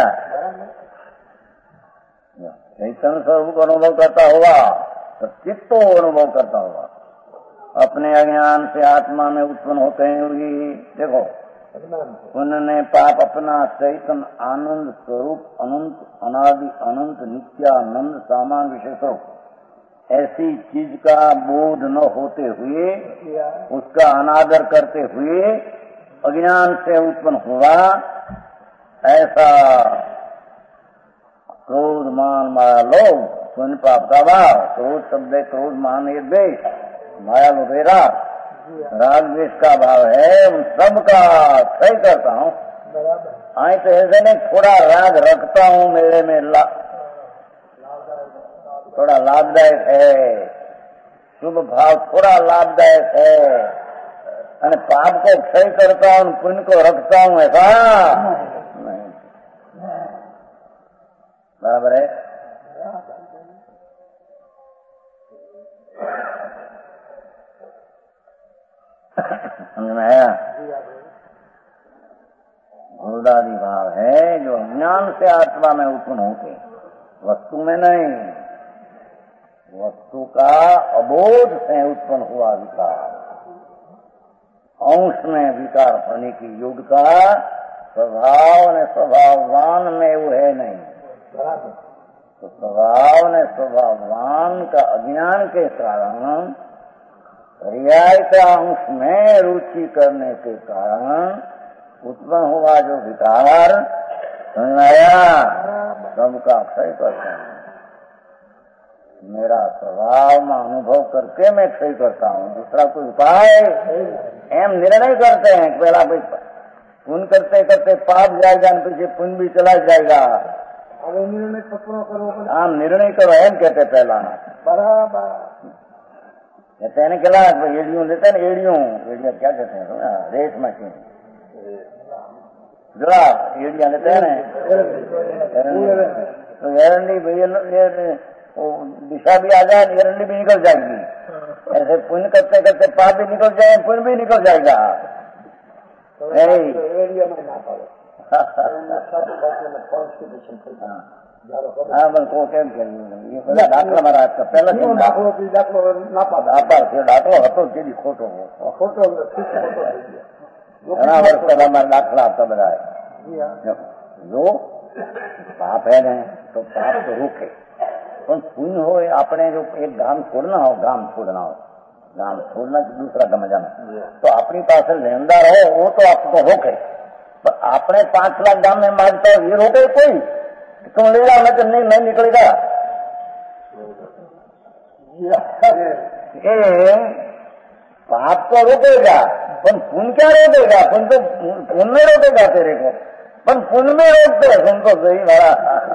चैतन्य स्वरूप को अनुभव करता हुआ तो चित्तो अनुभव करता हुआ अपने अज्ञान से आत्मा में उत्पन्न होते हैं। देखो पुण्य पाप अपना चैतन्य आनंद स्वरूप अनंत अनादि अनंत नित्यानंद सामान विशेष रूप ऐसी चीज का बोध न होते हुए, उसका अनादर करते हुए अज्ञान से उत्पन्न हुआ ऐसा क्रोध मान माया लोभ पुण्य पाप का भाव, क्रोध शब्द क्रोध मान ये द्वेष, माया लोभेरा राग द्वेष का भाव है, उन सबका क्षय करता हूँ। आई तो ऐसे नहीं, थोड़ा राग रखता हूँ मेरे में, थोड़ा लाभदायक है, शुभ भाव थोड़ा लाभदायक है, और पाप को क्षय करता हूँ पुण्य को रखता हूँ, ऐसा नहीं। बराबर है। समझ में आया? गुरुदादी भाव है जो अज्ञान से आत्मा में उत्पन्न होते, वस्तु में नहीं, वस्तु का अबोध से उत्पन्न हुआ विकार, अंश में विकार होने की योग्यता स्वभाव ने स्वभाववान में वो है नहीं। तो स्वभाव ने स्वभाववान का अज्ञान के कारण पर्याय का अंश में रुचि करने के कारण उत्पन्न हुआ जो विकार, समझ आया, सबका क्षय करते हैं। मेरा स्वभाव में अनुभव करके मैं क्षय करता हूँ, दूसरा कोई उपाय एम निर्णय करते हैं। पहला पुण्य करते करते पाप जाएगा, पीछे पुण्य भी चला जाएगा। अब निर्णय करो, हाँ निर्णय करो एम कहते पहला बराबर कहते हैं ना, एड़ियों लेते हैं ना, एड़ियों क्या कहते हैं, रेत मशीन जरा एड़िया लेते हैं ना, तो एरंडी दिशा भी आ जाए, एरंडी भी निकल जाएगी। ऐसे पुण्य करते करते पाप भी निकल जाए, पुण्य भी निकल जाएगा। हाँ बल्कि કેમ કે દાખલા મારા પહેલા દાખલો હતો તેથી ખોટો ઘણા વર્ષ પહેલા મારા દાખલા આપતા બધા જો પાપ है ને तो पाप तो रोके, पर पुण्य हो अपने जो एक गांव छोड़ना हो, गांव छोड़ना दूसरा गांव जाना, तो अपनी पास लेनदार हो वो तो आपको रोके, पर अपने 5 लाख गांव में मांगता हो ये रोके कोई, तुम ले रहा मैं तो नहीं निकलेगा। ये पाप तो रोकेगा, पर पुण्य क्या रोकेगा? पुण्य में रोकेगा तेरे को, पर पुण्य में रोकते तुम तो सही भरा।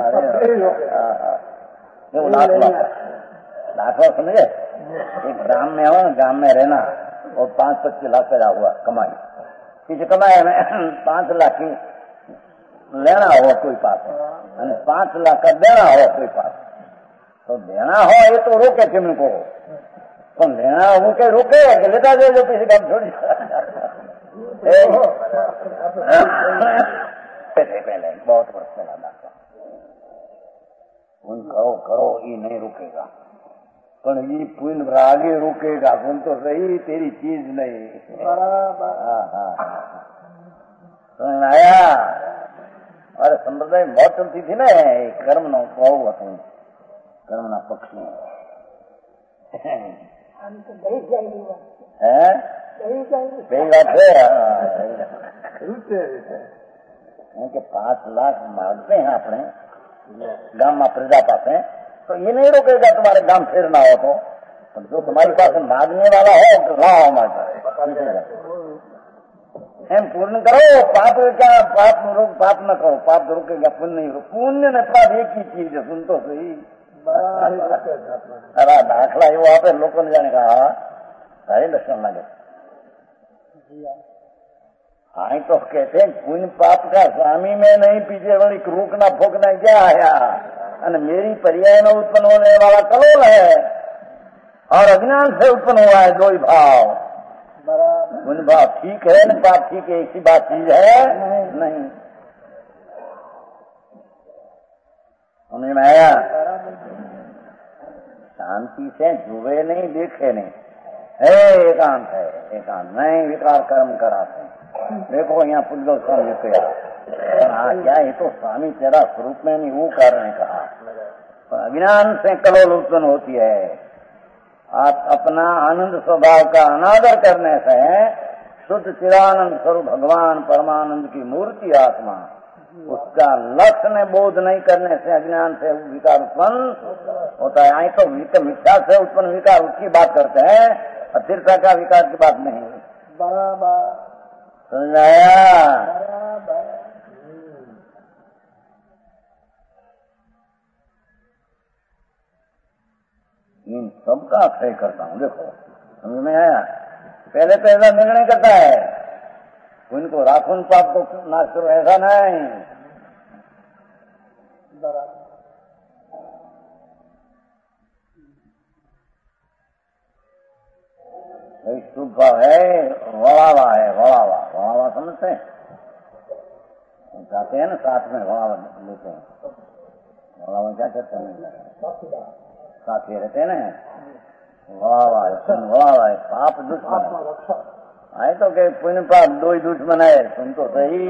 दाखला समझे, एक ग्राम में हो, गांव में रहना और 5-25 लाख पैदा हुआ कमाई, किसी कमाई में 5 लाख की लेना हो कोई पास, 5 लाख का देना हो कोई पास, तो देना हो ये तो रोके तुम को, तो लेना हो के रोके कि लेता दे जो किसी काम छोड़ पहले बहुत वर्ष पहला दाखला पुण्य करो ये नहीं रुकेगा, पर ये पुण्य आगे रुकेगा। पुण्य तो सही तेरी चीज नहीं। समझ आया? और संप्रदाय बहुत चलती थी ना, कर्म नो बहु હતું, कर्म ना पक्षी है सही बात है कि 5 लाख मांगते हैं अपने गांव में प्रजा पास है, तो ये नहीं रोकेगा तुम्हारे गांव फेरना हो तो जो तुम्हारे पास मांगने वाला हो तो गाँव हमारे हम पूर्ण करो। पाप क्या पाप न करो, पाप रोकेगा, पुण्य नहीं रोक, पुण्य न पाप एक ही चीज है। सुन तो सही अरे दाखला एवं आप लोगों ने जाने कहा सारे लक्षण लगे। हाँ तो कहते हैं पुण्य पाप का स्वामी में नहीं, पीछे वाली रोकना फोकना क्या आया, मेरी पर्याय में उत्पन्न होने वाला कलोल है और अज्ञान से उत्पन्न हुआ है 2 ही भाव। पुण्य भाव ठीक है न पाप ठीक है, एक ही बात चीज है नहीं। समझ में आया? शांति से जुए नहीं, देखे नहीं, है एकांत है, एकांत नहीं विकार कर्म कराते हैं। देखो यहाँ पुद्गल स्वामी गया, क्या ये तो स्वामी तेरा स्वरूप में नहीं वो कारण कहा, अज्ञान से कलोल उत्पन्न होती है, अपना आनंद स्वभाव का अनादर करने से शुद्ध चिदानंद स्वरूप भगवान परमानंद की मूर्ति आत्मा, उसका लक्ष्य में बोध नहीं करने से अज्ञान से विकार उत्पन्न होता है। आई तो मिथ्या से उत्पन्न विकार उसकी बात करते हैं, अतिरता का विकार की बात नहीं। बराबर समझाया? इन सबका क्षय करता हूँ। देखो समझ में आया? पहले तो ऐसा निर्णय करता है, उनको राखुन पाप को नाश करो, ऐसा नहीं। शुभ है, वड़ावा है, वड़ावा समझते हैं? जाते हैं ना साथ में वड़ावा लेते हैं, वड़ावा क्या करते हैं? साथी रहते हैं ना, वड़ावा है, पाप दुश्मन आए तो के पुण्य पाप दो ही दुश्मन है, सुन तो सही।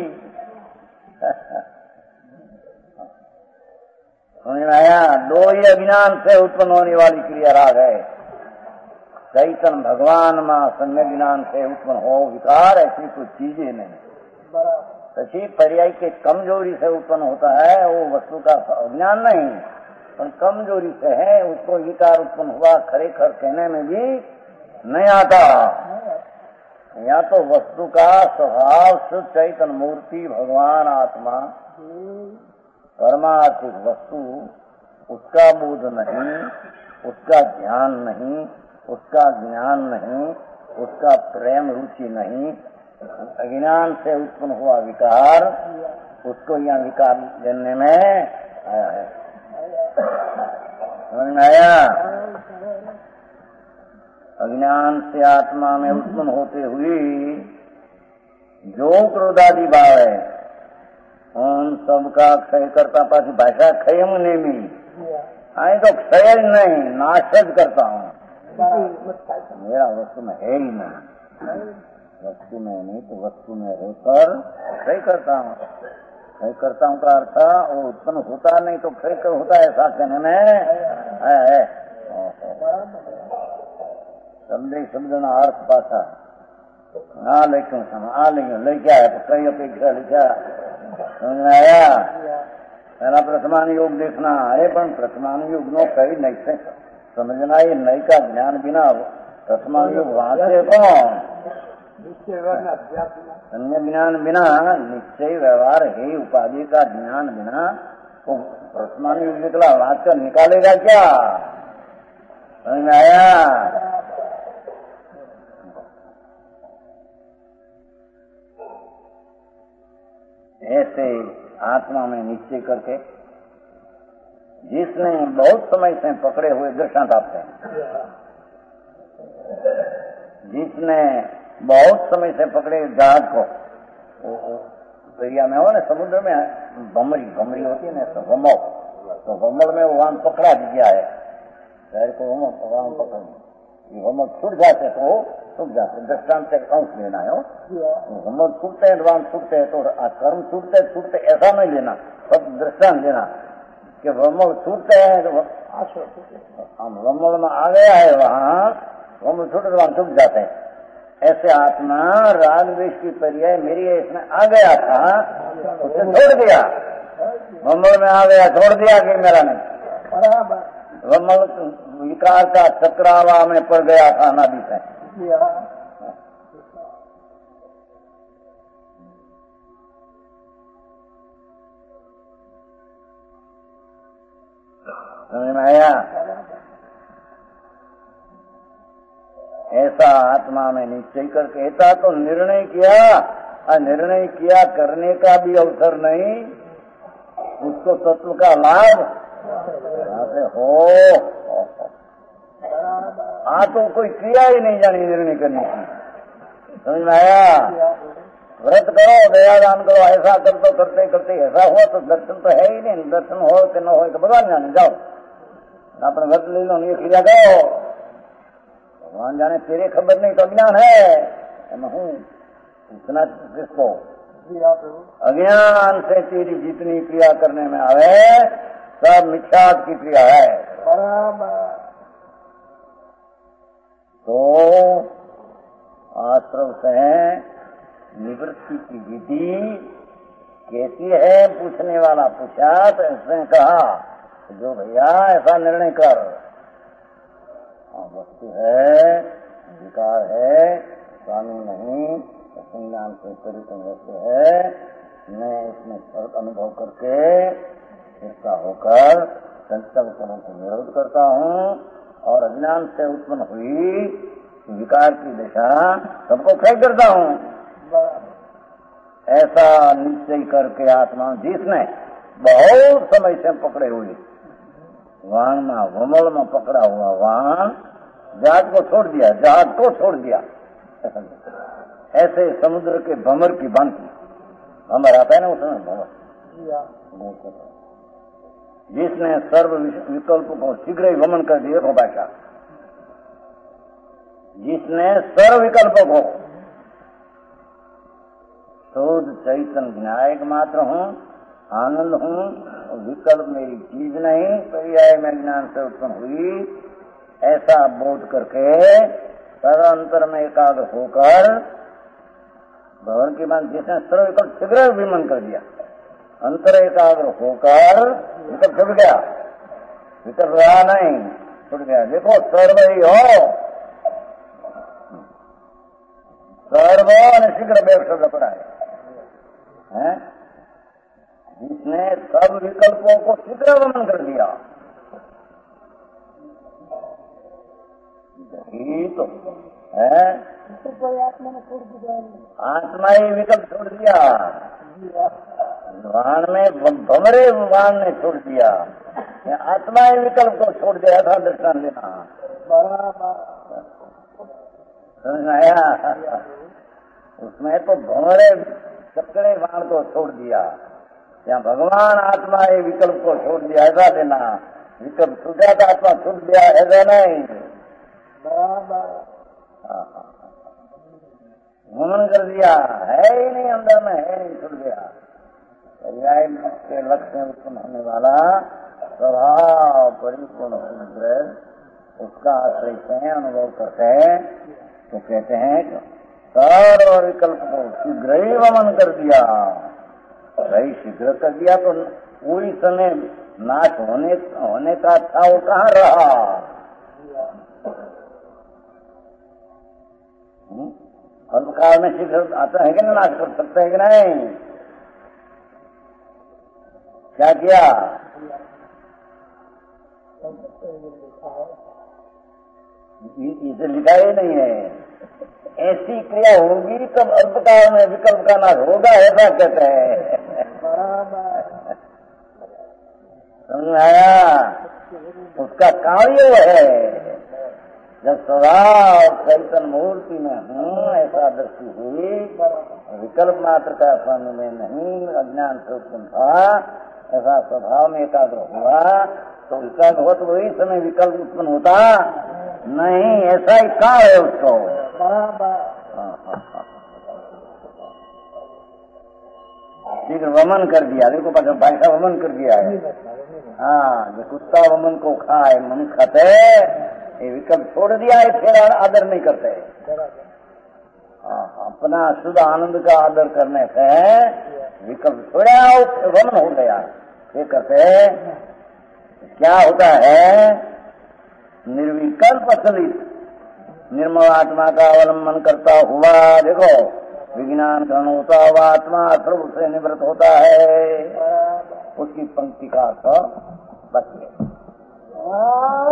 समझ में आया? दो ही अज्ञान से उत्पन्न होने वाली क्रिया राग है। चैतन्य भगवान मां सम्य ज्ञान से उत्पन्न हो विकार ऐसी कोई चीजें नहीं। सची पर्याय के कमजोरी से उत्पन्न होता है, वो वस्तु का अज्ञान नहीं, पर कमजोरी से है, उसको विकार उत्पन्न हुआ खरेखर कहने में भी नहीं आता। या तो वस्तु का स्वभाव शुद्ध चैतन्य मूर्ति भगवान आत्मा परमात्मिक वस्तु, उसका बोध नहीं, उसका ध्यान नहीं, उसका ज्ञान नहीं, उसका प्रेम रुचि नहीं, अज्ञान से उत्पन्न हुआ विकार, उसको यहाँ विकार लेने में आया है। समझ में आया? अज्ञान से आत्मा में उत्पन्न होते हुए जो क्रोधादि भाव है, उन सबका क्षय करता पास भाषा क्षय नेमी आए तो क्षय नहीं, नाशज करता हूँ। मेरा वस्तु में है ही नहीं, वस्तु में नहीं तो वस्तु में रहकर क्षय करता हूँ। क्षय करता हूँ का अर्थ वो उत्पन्न होता नहीं तो क्षय कर होता है, ऐसा कहने में है। समझे समझना अर्थ पासा आ लेकिन आ लेके आया तो कई अपेक्षा लिखा। समझ में आया? पहला प्रथमान योग देखना है, पर प्रथमान योग नो कई नहीं से समझना, ये नई का ज्ञान बिना प्रथमान योग वहां से कौन अन्य ज्ञान बिना निश्चय व्यवहार है, उपाधि का ज्ञान बिना वो प्रथमान योग निकला, वहां से निकालेगा क्या? समझ में आया? ऐसे आत्मा में निश्चय करके जिसने बहुत समय से पकड़े हुए दृष्टांत आपसे, जिसने बहुत समय से पकड़े जहाज को, दरिया में हो ना, समुद्र में भमरी होती है ना, तो भमर में वहां पकड़ा दिया है, शहर को वहां पकड़, भमर छूट जाते तो छूट जाते, दृष्टांत से अंश लेना है। भमर छूटते हैं, वहां छूटते हैं तो कर्म छूटते ऐसा नहीं लेना, सब दृष्टांत लेना कि भमर छूटते हैं तो हम भमर में आ गया है, वहां भमर छूटते वहां छूट जाते हैं। ऐसे आत्मा राग द्वेष की पर्याय मेरी इसमें आ गया था, उसे छोड़ दिया, भमर में आ गया, छोड़ दिया कि मेरा नहीं, भमर विकार का चक्रावा में पड़ गया था नदी से। समझ में आया? ऐसा आत्मा में निश्चय करके, ऐसा तो निर्णय किया, और निर्णय किया करने का भी अवसर नहीं, उसको तत्व का लाभ हो तो कोई क्रिया ही नहीं जानी निर्णय करने की। समझ में आया? व्रत करो, दयादान करो, ऐसा कर तो करते करते ऐसा हुआ तो दर्शन तो है ही नहीं, दर्शन हो कि न हो तो भगवान जाने, जाओ अपने व्रत ले लो, ये क्रिया करो, भगवान जाने, तेरे खबर नहीं तो अज्ञान है। मैं हूँ इतना किसको? अज्ञान से तेरी जितनी क्रिया करने में आवे सब मिथ्यात्व की क्रिया है। तो आश्रम से निवृत्ति की विधि कैसी है पूछने वाला पूछा, तो इसने कहा जो भैया ऐसा निर्णय कर, वस्तु है, विकार है, कानून नहीं, संज्ञान से परिपूर्ण वस्तु है, मैं इसमें फर्क अनुभव करके इसका होकर संचित गुणों को विरोध करता हूँ और अज्ञान से उत्पन्न हुई विकार की दिशा सबको क्षय करता हूँ। ऐसा निश्चय करके आत्मा जिसने बहुत समय से पकड़े हुए वाहन में वमल में पकड़ा हुआ वाहन जहाज को छोड़ दिया, जहाज को छोड़ दिया। ऐसे समुद्र के भंवर की भांति, भंवर आता है ना उसमें भंवर, जिसने सर्व विकल्प को शीघ्र ही वमन कर दिया हो भाषा, जिसने सर्व विकल्प को, शुद्ध चैतन्य न्यायिक मात्र हूँ, आनंद हूँ, विकल्प मेरी चीज नहीं, पर्याय में ज्ञान से उत्पन्न हुई, ऐसा बोध करके सर्वांतर में एकाग्र होकर भवन की बात जिसने सर्व विकल्प शीघ्र विमन कर दिया, अंतर एकाग्र होकर विकल्प छूट गया, विकल्प रहा नहीं, छूट गया। देखो सर्व ही हो, सर्व शीघ्र बेग शब्द पड़ा है, जिसने सब विकल्पों को शीघ्र वमन कर दिया, यही तो है। आत्मा ही विकल्प छोड़ दिया, वाहन में भंवरे वाहन ने छोड़ दिया, आत्मा ही विकल्प को छोड़ दिया था। दर्शन लेना समझ आया, उसमें तो भंवरे चक्रे वाहन को छोड़ दिया, या भगवान आत्मा ही विकल्प को छोड़ दिया, ऐसा लेना। विकल्प छूटा था, आत्मा छूट दिया, ऐसा नहीं। भ्रमण कर दिया, है ही नहीं, अंदर में है नहीं, छूट गया। पर्याय के लक्ष्य में उत्पन्न होने वाला स्वभाव परिपूर्ण समुद्र, उसका आश्रय से अनुभव करते हैं तो कहते हैं सर्व विकल्प को शीघ्र ही वमन कर दिया। सही शीघ्र कर दिया तो पूरी समय नाश होने का था, वो कहाँ रहा। अल्पकाल में शीघ्र आता है कि नहीं, नाश कर सकते है कि नहीं। क्या किया, इसे लिखा ही नहीं है। ऐसी क्रिया होगी तब अल्पकाल में विकल्प का नाश होगा, ऐसा कहते हैं। समझ आया, उसका कार्य है। जब स्वभाव चैतन्य मूर्ति में हूँ, ऐसा दृष्टि हुई, विकल्प मात्र का स्वामी में नहीं, अज्ञान से उत्पन्न था, ऐसा स्वभाव में एकाग्र हुआ, तो एकाग्र हो तो वही समय विकल्प उत्पन्न होता नहीं, ऐसा ही कहा है उसको। शीघ्र वमन कर दिया, देखो पास भाषा वमन कर दिया है। हाँ, जो कुत्ता वमन को खाए, मनुष्य खाते, ये विकल्प छोड़ दिया है, फिर आदर नहीं करते। अपना शुद्ध आनंद का आदर करने से विकल्प छोड़ा, वमन हो गया। ये कहते क्या होता है, निर्विकल्प असलित निर्मल आत्मा का अवलंबन करता हुआ, देखो विज्ञान ग्रहण होता हुआ आत्मा सर्व से निवृत्त होता है। उसकी पंक्ति का अर्थ बच गया।